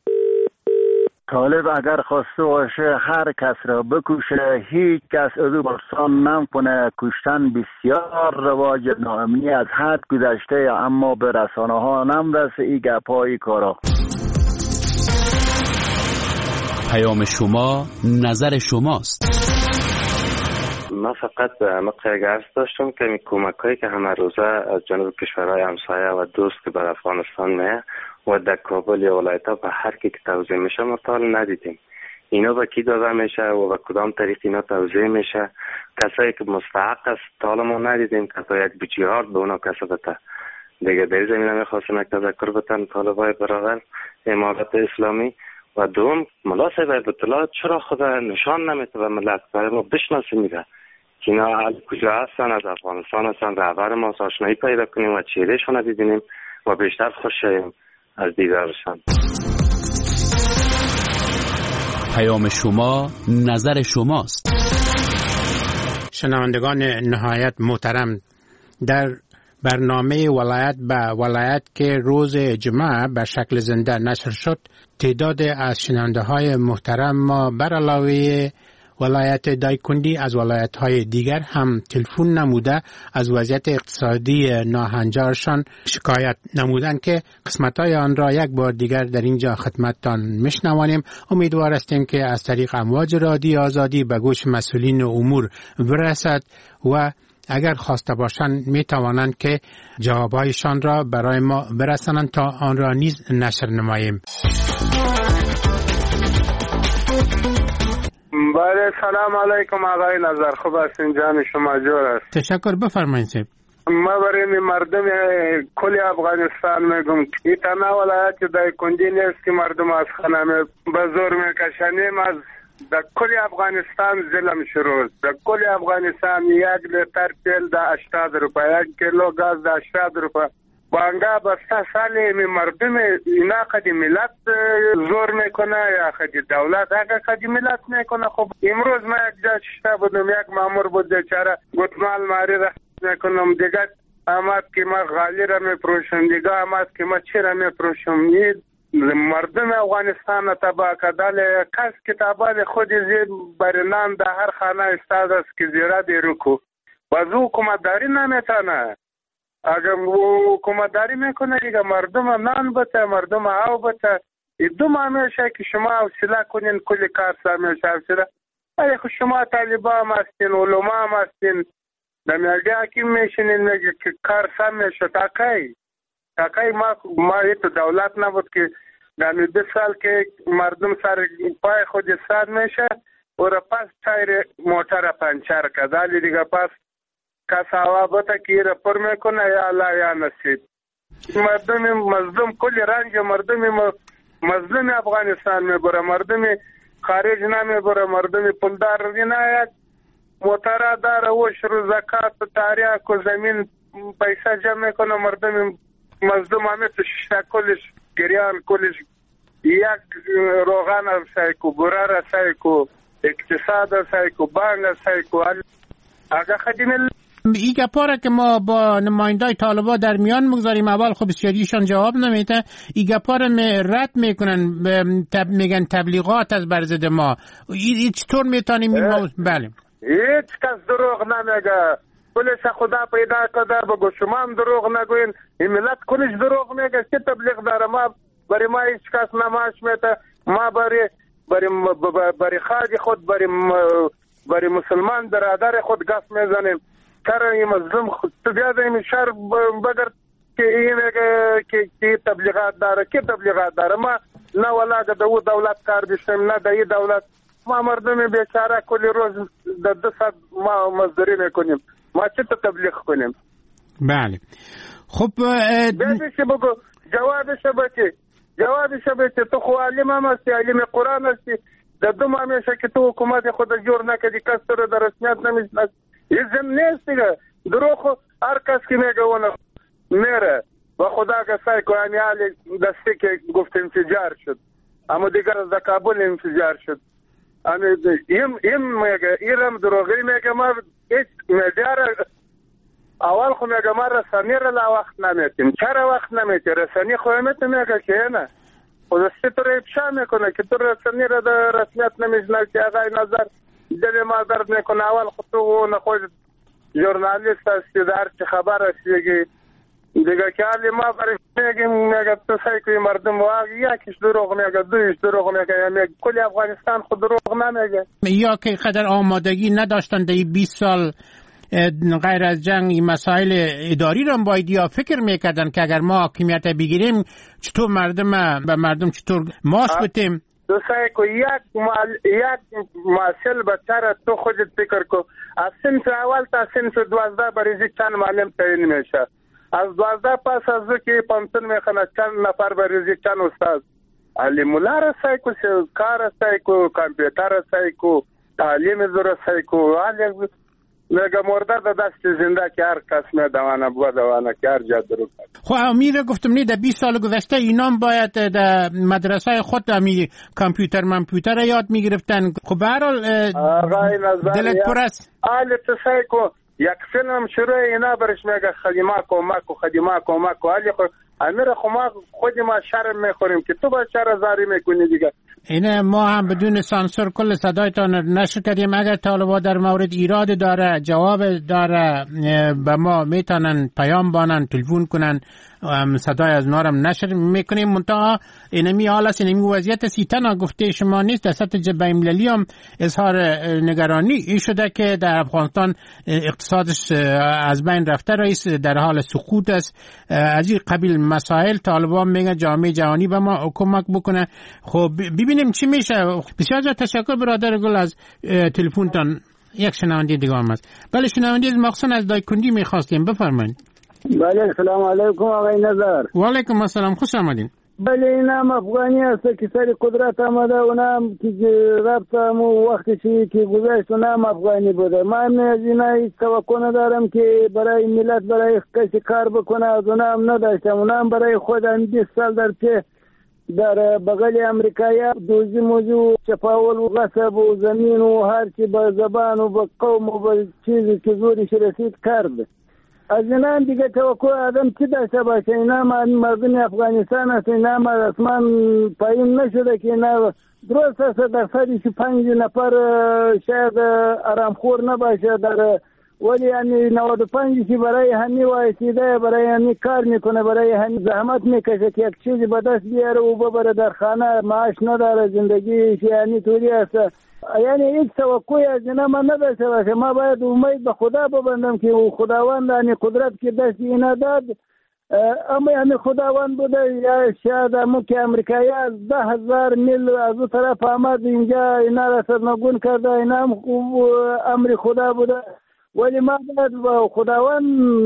طالب اگر خواسته باشه هر کس را بکشه، هیچ کس از او برسان نمیکنه. کشتن بسیار رواج ناامنی از حد گذشته، اما به رسانه ها نمیرسه این گپای کارا. پیام شما نظر شماست. من فقط به عمق یک عرض داشتم که این کمک هایی که همه روزه از جانب کشورهای همسایه و دوست که بر افغانستان میه و در کابل یا ولایت ها به هر کی که توزیع میشه ما تا ندیدیم. اینا به کی داده میشه و به کدام طریق اینا توزیع میشه؟ کسایی که مستحق است تا حالا ما ندیدیم که تا یک بجیهارد به اونا کسا بته. دیگه در زمینه میخواستم یک تذکر بتن طالبای برادر امارات اسلامی و دوم ملا صاحب هیبت الله چرا خود نشان نمیده و ملت برای ما بشناسیم میگه که اینا کجا هستن، از افغانستان هستن، رهبر ما آشنایی پیدا کنیم و چهرهشون رو ببینیم و بیشتر خوش شویم از دیدارشان. پیام شما نظر شماست. شنوندگان نهایت محترم، در برنامه ولایت به ولایت که روز جمعه به شکل زنده نشر شد، تعداد از شنونده های محترم ما بر علاوه ولایت دایکندی از ولایت های دیگر هم تلفن نموده از وضعیت اقتصادی ناهنجارشان شکایت نمودند که قسمت های آن را یک بار دیگر در اینجا خدمتتان میشنوانیم. امیدوار هستیم که از طریق امواج رادیو آزادی به گوش مسئولین امور برسد و اگر خواسته باشند می توانند که جوابایشان را برای ما برسانند تا آن را نیز نشر نماییم. بله، سلام علیکم آقای نظر، خوب هستین؟ جان شما جور است. تشکر، بفرمایید صاحب. ما برای مردم کل افغانستان میگم این تنها ولایت دایکندی نیست که مردم از خانه به زور میکشنیم، از در کل افغانستان ظلم شروع است. در کل افغانستان یک لیتر تیل ده هشتاد روپه، یک کیلو گاز ده هشتاد روپه. بانگا بسته سالی می مردم اینا خدی ملت زور میکنه یا خدی دولت اگه خدی ملت میکنه. خب امروز ما یک جا شتا بودم، یک مامور بود بیچاره گتمال ماری رخت میکنم دیگه آمد که ما غالی را میپروشم، دیگه آمد که ما چی را میپروشم. مردم افغانستان تباه کدال کس کتابال خود زیر برنان در هر خانه استاد است که زیرا بیروکو بازو حکومتداری نمیتانه. اگر حکومتداری میکنه دیگه مردم نان بته، مردم آو بته. دو ماه میشه که شما حوصله کنین کلی کار سامیشه حوصله. ای خو شما طالبا هم هستین، علما هم هستین، در میگه حکیم میشینین میگه که کار سام میشه. تاکی تاکی ما ما ایتو دولت نبود که در دو سال که مردم سر پای خود ساد میشه و را پس تایر موتر پنچر کدالی دیگه پس کس هوا بتا که را پر میکنه یا الله یا نصیب. مردم مظلوم کلی رنج مردم مظلوم افغانستان میبره، مردم خارج نمیبره، مردم پولدار نه یک موتر داره وش رو زکات تاریخ و زمین پیسه جمع میکنه. مردم مظلوم همه تو شتا کلش گریان کلش یک روغان رسای کو، برا رسای کو، اقتصاد رسای کو، بانک رسای کو. اگه خدیم ای گپاره که ما با نمایندای طالبا در میان مگذاریم اول خب بسیاریشان جواب نمیده، ای گپاره می رد میکنن، تب میگن تبلیغات از برزد ما. ای چطور میتونیم این موضوع؟ بله هیچ کس دروغ نمیگه، پلیس خدا پیدا کرده بگو شما هم دروغ نگوین. این ملت کنش دروغ میگه چه تبلیغ داره؟ ما برای ما هیچ کس نماش میده، ما برای برای برای خاج خود برای برای مسلمان برادر خود گف میزنیم. کار این مظلوم خود تو بیاد این شهر بگر که این که که تبلیغات داره، که تبلیغات داره؟ ما نه ولا د دو دولت کار داشتیم نه د ای دولت. ما مردم بیچاره کلی روز د دو ساعت ما مزدوری میکنیم، ما چه تبلیغ کنیم؟ بله خب بیادش بگو جوابش بچه جوابش بچه تو خو علم هم هستی، علم قرآن هستی. در دو ماه میشه که تو حکومت خود جور نکدی، کس تو رو در رسمیت نمیشنست. این زن نیست دیگه، دروغ هر کس که میگه اونه میره و خدا که سای که همی حالی دستی که گفت انفجار شد، اما دیگر از کابل انفجار شد. این این میگه ایرم دروغی میگه ما ایچ میدیار اول خو میگه ما رسانی را لا وقت نمیتیم. چرا وقت نمیتی؟ رسانی خویمت میگه که نه خود استی تو را افشا میکنه که تو رسانی را در رسمیت نمیشنسی. آقای نظر دل ما درد میکنه. اول خود تو نخوش جورنالیست هستی، در چه خبر هستی دیگه که حالی ما برای میگیم میگه تو سعی کنی مردم واقعی یکیش دروغ میگه، دویش دروغ میگه، یعنی کلی افغانستان خود دروغ نمیگه. یا که قدر آمادگی نداشتن در بیست سال غیر از جنگ این مسائل اداری را باید یا فکر میکردن که اگر ما حاکمیت بگیریم چطور مردم به مردم چطور معاش بدیم. تو سعی کو یک مال یک ماسل بچاره تو خودت فکر کو از صنف اول تا صنف دوازده بریزی چند معلم تعیین میشه، از دوازده پس از که پانتون میخونه چند نفر بریزی چند استاد. علی مولا رسای کو کار رسای کو کامپیوتر رسای کو تعلیم زور رسای کو علی نگه مرده در دست زنده که هر قسمه دوانه بود دوانه که هر جا درو کرد. خب امیر گفتم نی در بیست سال گذشته اینام باید در مدرسه خود امی کامپیوتر کامپیوتر یاد میگرفتن. خب به هر حال دلت پر است. علی تسای کو یک فیلم شروع اینا برش میگه خدمه کمک و خدمه کمک و علی خود امیر خو ما خود ما شرم میخوریم که تو با شر زاری میکنی دیگه. اینه ما هم بدون سانسور کل صدایتان نشر کردیم. اگر طالبا در مورد ایراد داره جواب داره به ما میتونن پیام بانن تلفن کنن صدای از نارم نشر میکنیم. منتها اینمی حال است اینمی وضعیت سیتنا گفته شما نیست. در سطح جبهه المللی هم اظهار نگرانی این شده که در افغانستان اقتصادش از بین رفته رئیس در حال سقوط است. از این قبیل مسائل طالبان میگن جامعه جهانی به ما کمک بکنه. خب ببینیم چی میشه. بسیار زیاد تشکر برادر گل از تلفنتان. یک شنونده دیگه هم است. بله شنونده مخصوصا از دایکندی میخواستیم بفرمایید. بله سلام علیکم آقای نظر. و علیکم السلام خوش آمدین. بله اینم افغانی است که سر قدرت آمده اونم که رفتم و وقتی که گذشت اونم افغانی بوده. من از اینا هیچ توقع ندارم که برای ملت برای کسی کار بکنه. از اونم نداشتم. اونم برای خودم بیست سال در که در بغل امریکایی دوزی موضوع چپاول و غصب و زمین و هرچی با زبان و با قوم و با چیزی که زورش رسید کرد. از اینا دیگه توقع آدم چی داشته باشه؟ اینا مردم افغانستان است. اینا اسمان پایین نشده که اینا درست است در صدیش پنج نفر شاید آرامخور نباشه در ولی یعنی نود و پنج که برای همی وایسیده برای همی کار میکنه برای همی زحمت میکشه که یک چیزی به دست بیاره و ببره در خانه معاش نداره زندگیش یعنی طوری است. یعنی هیچ توقعی از اینا من نداشته باشه. ما باید امید به خدا ببندم که خداوند یعنی قدرت که دست اینا داد اما یعنی خداوند بوده یا شاید امو که امریکایی از ده هزار میل از اون طرف آمد اینجا اینا را سرنگون کرده. اینا هم امر خدا بوده ولی ما باید با خداوند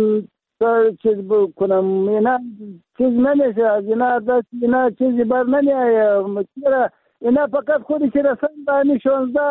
چیز بکنم. اینا چیز نمیشه از اینا دست اینا چیزی بر نمیایه. اینا فقط خودش رسن دانی شانزده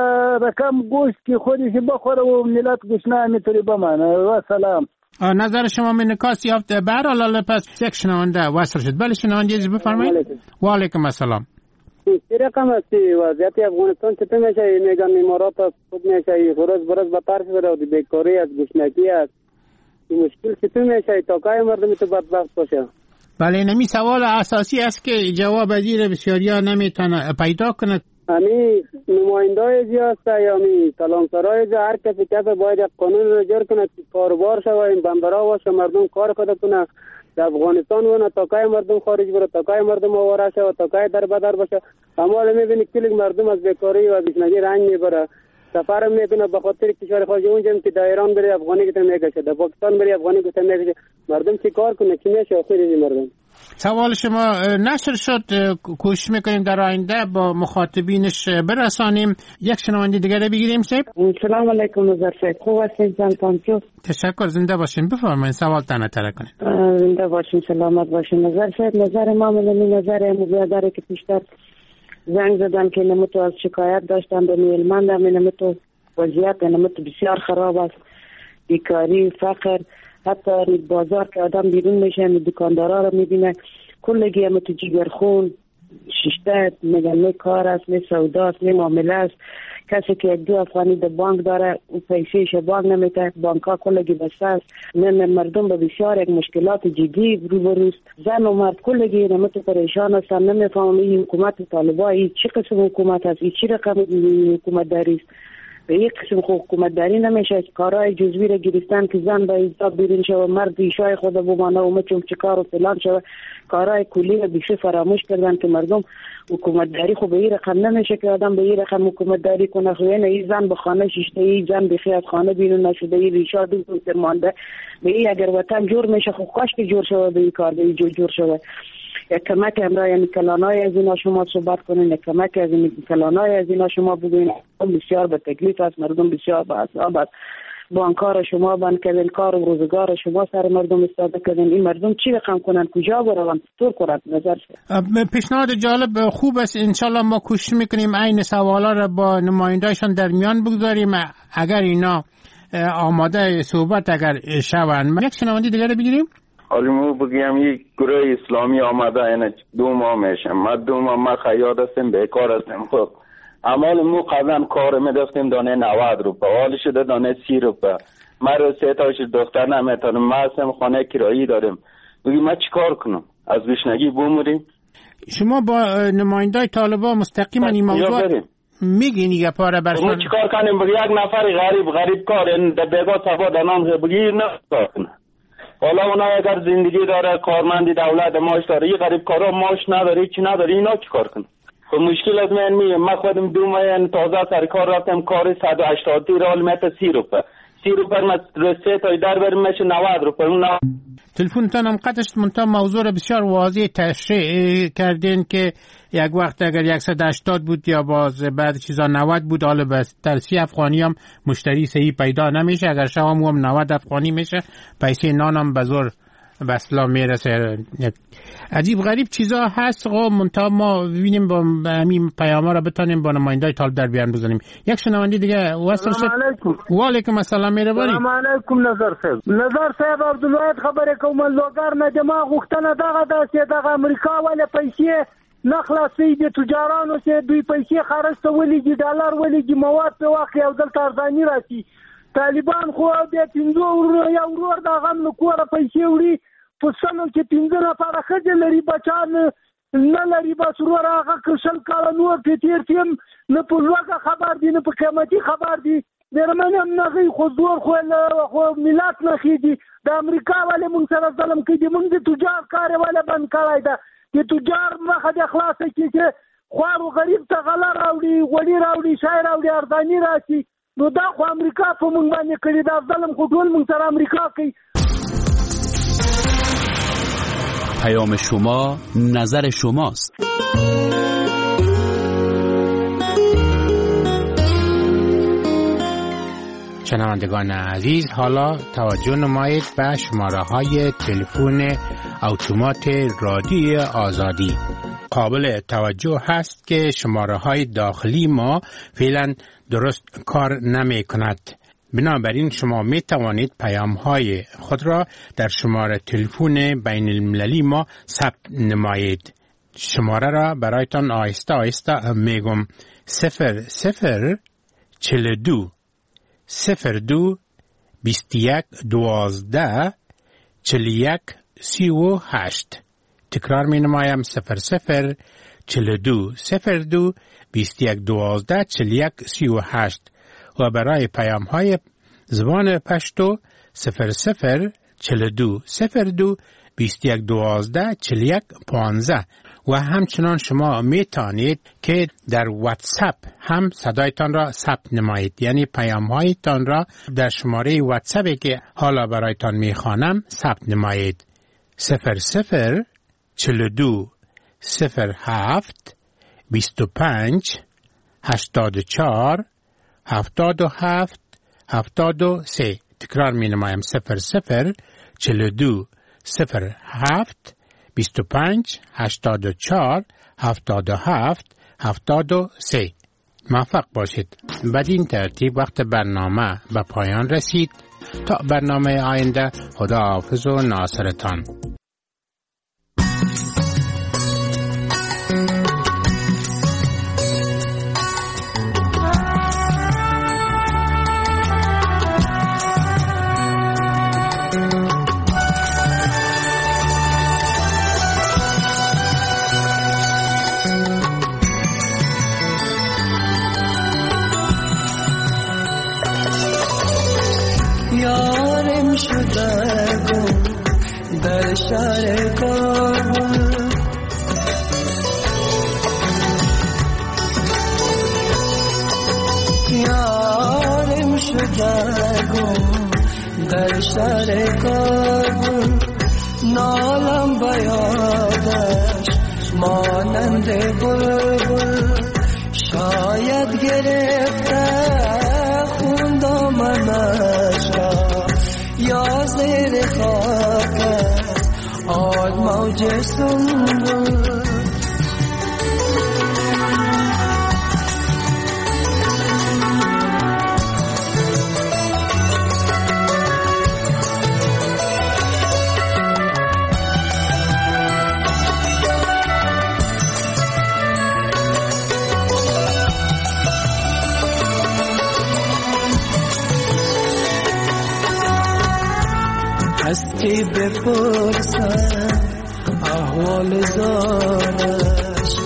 رقم گوشت که خودش بخوره و ملت گشنه میتونی بمانه. و سلام. نظر شما من نکاس یافته برحال پس یک شنونده وصل شد. بله شنونده یزی بفرمایید. و علیکم السلام. چی رقم هستی وضعیت افغانستان چطور میشه؟ میگن امارات خود میشه غرض برز به طرف بره بیکاری از گشنگی است. این مشکل چطور میشه تا که مردم تو بدبخت باشه؟ بله نمی سوال اساسی است که جواب وزیر بسیاریا نمیتونه پیدا کنه. امی نمایندای جاست یا می سلامسرای جا هر کسی که باید یک قانون رو جور کنه که کاربار شوه این بندرها باشه مردم کار کنه کنه در افغانستان ونه تاکای مردم خارج بره تاکای مردم آواره شوه تاکای در بدر باشه. اما حالا میبینی کلیک مردم از بیکاری و گشنگی رنج میبره سفر میکنه به خاطر کشور خارجی اونجا که در ایران بری افغانی که میگشه در پاکستان بری افغانی که میگشه مردم چی کار کنه چی میشه آخری مردم. سوال شما نشر شد کوشش میکنیم در آینده با مخاطبینش برسانیم. یک شنونده دیگه رو بگیریم سیب. سلام علیکم نظر شد خوب هستین سلام. تشکر زنده باشین بفرمایید سوال تنه تره کنید. زنده باشین سلامت باشین نظر شد. نظر ما من نظر مبادره که پیشتر زنگ زدن که نمتو از شکایت داشتن به میلمندم نمتو وضعیت نمتو بسیار خراب است. بیکاری فقر حتی بازار که آدم بیرون میشه دکاندارا رو میبینه کلگی هم تو جیگرخون ششته میگن نه کار است نه سودا است نه معامله است. کسی که یک دو افغانی در بانک داره او پیسهش بانک نمیده بانک ها کلگی بسته است. نه مردم به بسیار یک مشکلات جدی روبروست. زن و مرد کلگی نمت پریشان هستن. نمیفهمم این حکومت طالبایی چه قسم حکومت است چی رقم حکومت داری است. به یک قسم حکومت داری نمیشه. کارهای جزوی را گرفتن که زن با ایجاب بیرون شود مرد ایشای خود بمانه و مچم چه کار و فلان شود. کارهای کلی را بیشتر فراموش کردن که مردم حکومت داری خب به این رقم نمیشه که آدم به این رقم حکومت داری کنه. خب این زن به خانه ششته ای زن بخی از خانه بیرون نشده ای ریشا دو در مانده به این اگر وطن جور میشه خب کاش که جور شود به این کار به این جور, جور شود. یک کمک امرای یعنی کلانای از اینا شما صحبت کنین یک کمک از این کلانای از اینا شما بگوین. بسیار به تکلیف است مردم بسیار به عذاب است. بانکار شما بند کردین، کار و روزگار شما سر مردم استفاده کردین. این مردم چی رقم کنن، کجا برون؟ طور کنند نظر شد. پیشنهاد جالب، خوب است. انشالله ما کوشش میکنیم این سوالا را با نمایندهشان در میان بگذاریم اگر اینا آماده صحبت اگر شوند. یک شنونده دیگر بگیریم. حالی مو بگیم یک گروه اسلامی آمده این دو ماه میشه، ما دو ماه ما خیاط هستیم، بیکار هستیم. خب اما مو قبلا کار میدفتیم دانه نود روپه، حالی شده دانه سی روپه. ما رو سه تاش دختر نمیتونم، ما هستیم خانه کرایی داریم. بگیم ما چی کار کنم؟ از گشنگی بموریم؟ شما با نماینده طالبان مستقیما این موضوع میگین یه پاره برشان؟ ما چی کار کنیم؟ بگی یک نفر غریب غریب کار این بیگاه صفا دنام بگی نه کار کنه. حالا اونا اگر زندگی داره، کارمندی دولت ماش داره، یه غریب کارا ماش نداره، چی نداره، اینا چی کار کنه؟ خب مشکل از من میه. ما خودم دو ماه تازه سر کار رفتم، کار صد و هشتاد ریال متر سی روپه سی روپه ما سه تا در بریم میشه نود روپه. اون تلفنتان هم قطع شد. منتها موضوع را بسیار واضح تشریح کردین که یک وقت اگر صد و هشتاد بود یا باز بعد چیزا نود بود، حالا بس در سی افغانی هم مشتری صحیح پیدا نمیشه. اگر شما هم نود افغانی میشه، پیسه نان هم بزرگ بسلا میرسه. عجیب غریب چیزا هست. خب منتها ما ببینیم با همین پیاما را بتونیم با نماینده طالب در بیان بزنیم. یک شنونده دیگه واسه سلام علیکم. و علیکم السلام. مهربانی. سلام علیکم نظر صاحب. نظر صاحب عبدالواحد خبره کوم لوګر نه دماغ غوښتنه دغه داسې دغه امریکا ولې پیسې نخلاصي دي تجارانو چې دوی پیسې خرج ته ولېږي، ډالر ولېږي، مواد په واقع او دلته ارزاني راشي. طالبان خو د پنځو ورو یا ورور د غم نو کوره پیسې وړي په سمو کې پنځه نفره ښځې لري، بچان نه لري، بس ورور هغه شل کاله نور پې تېر تېم نه په لوږه خبر دي نه په قیمتي خبر دي. مېرمنې هم نغی خو زور خو خو ملت نه خېږي. د امریکا ولې مونږ سره ظلم کوي؟ مونږ د تجار کار یې ولې بند کړی ده؟ د تجار مخه دې خلاصه کړي چې خوار و غریب ته غله راوړي، غوړي راوړي، شی راوړي، ارزاني راشي. نو دا خو امریکا په مونږ باندې کړي، دا ظلم خو ټول مونږ سره امریکا کوي. پیام شما نظر شماست. شنوندگان عزیز، حالا توجه نمایید به شماره های تلفن اتومات رادیو آزادی. قابل توجه هست که شماره های داخلی ما فعلا درست کار نمی کند. بنابراین شما می توانید پیام های خود را در شماره تلفن بین المللی ما ثبت نمایید. شماره را برایتان آهسته آهسته میگم: صفر صفر چل دو صفر دو بیست یک دوازده چل یک سی و هشت. تکرار می نمایم: صفر صفر چل دو صفر دو بیست یک دوازده چل یک سی و هشت. و برای پیام های زبان پشتو صفر صفر چل دو صفر دو بیست یک دوازده چل یک پانزده. و همچنان شما می توانید که در واتساپ هم صدایتان را ثبت نمایید، یعنی پیام هایتان را در شماره واتساپی که حالا برایتان می خوانم ثبت نمایید: صفر صفر چل دو صفر هفت بیست و پنج هشتاد و چهار هفتاد و هفت هفتاد و سه. تکرار می نمایم: صفر صفر چل دو صفر هفت بیست و پنج هشتاد و چهار هفتاد و هفت هفتاد و سه. موفق باشید. بدین ترتیب وقت برنامه به پایان رسید. تا برنامه آینده، خدا حافظ و ناصرتان. یارم شده گم در شهر کابل، یارم شده گم در شهر کابل، نالم بیادش مانند بلبل، شاید گرفته خون دامنش زیر خاک است آد موج سنبل هستی بپرسم احوال زارش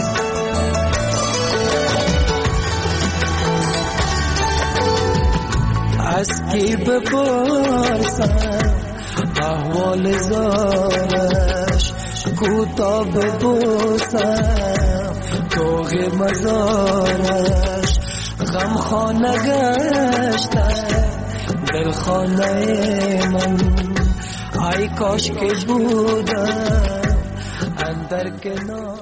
از کی بپرسم احوال زارش کوتا ببوسم توغ مزارش غم خانه گشتم دل خانه من ای کاش که بودم اندر کنار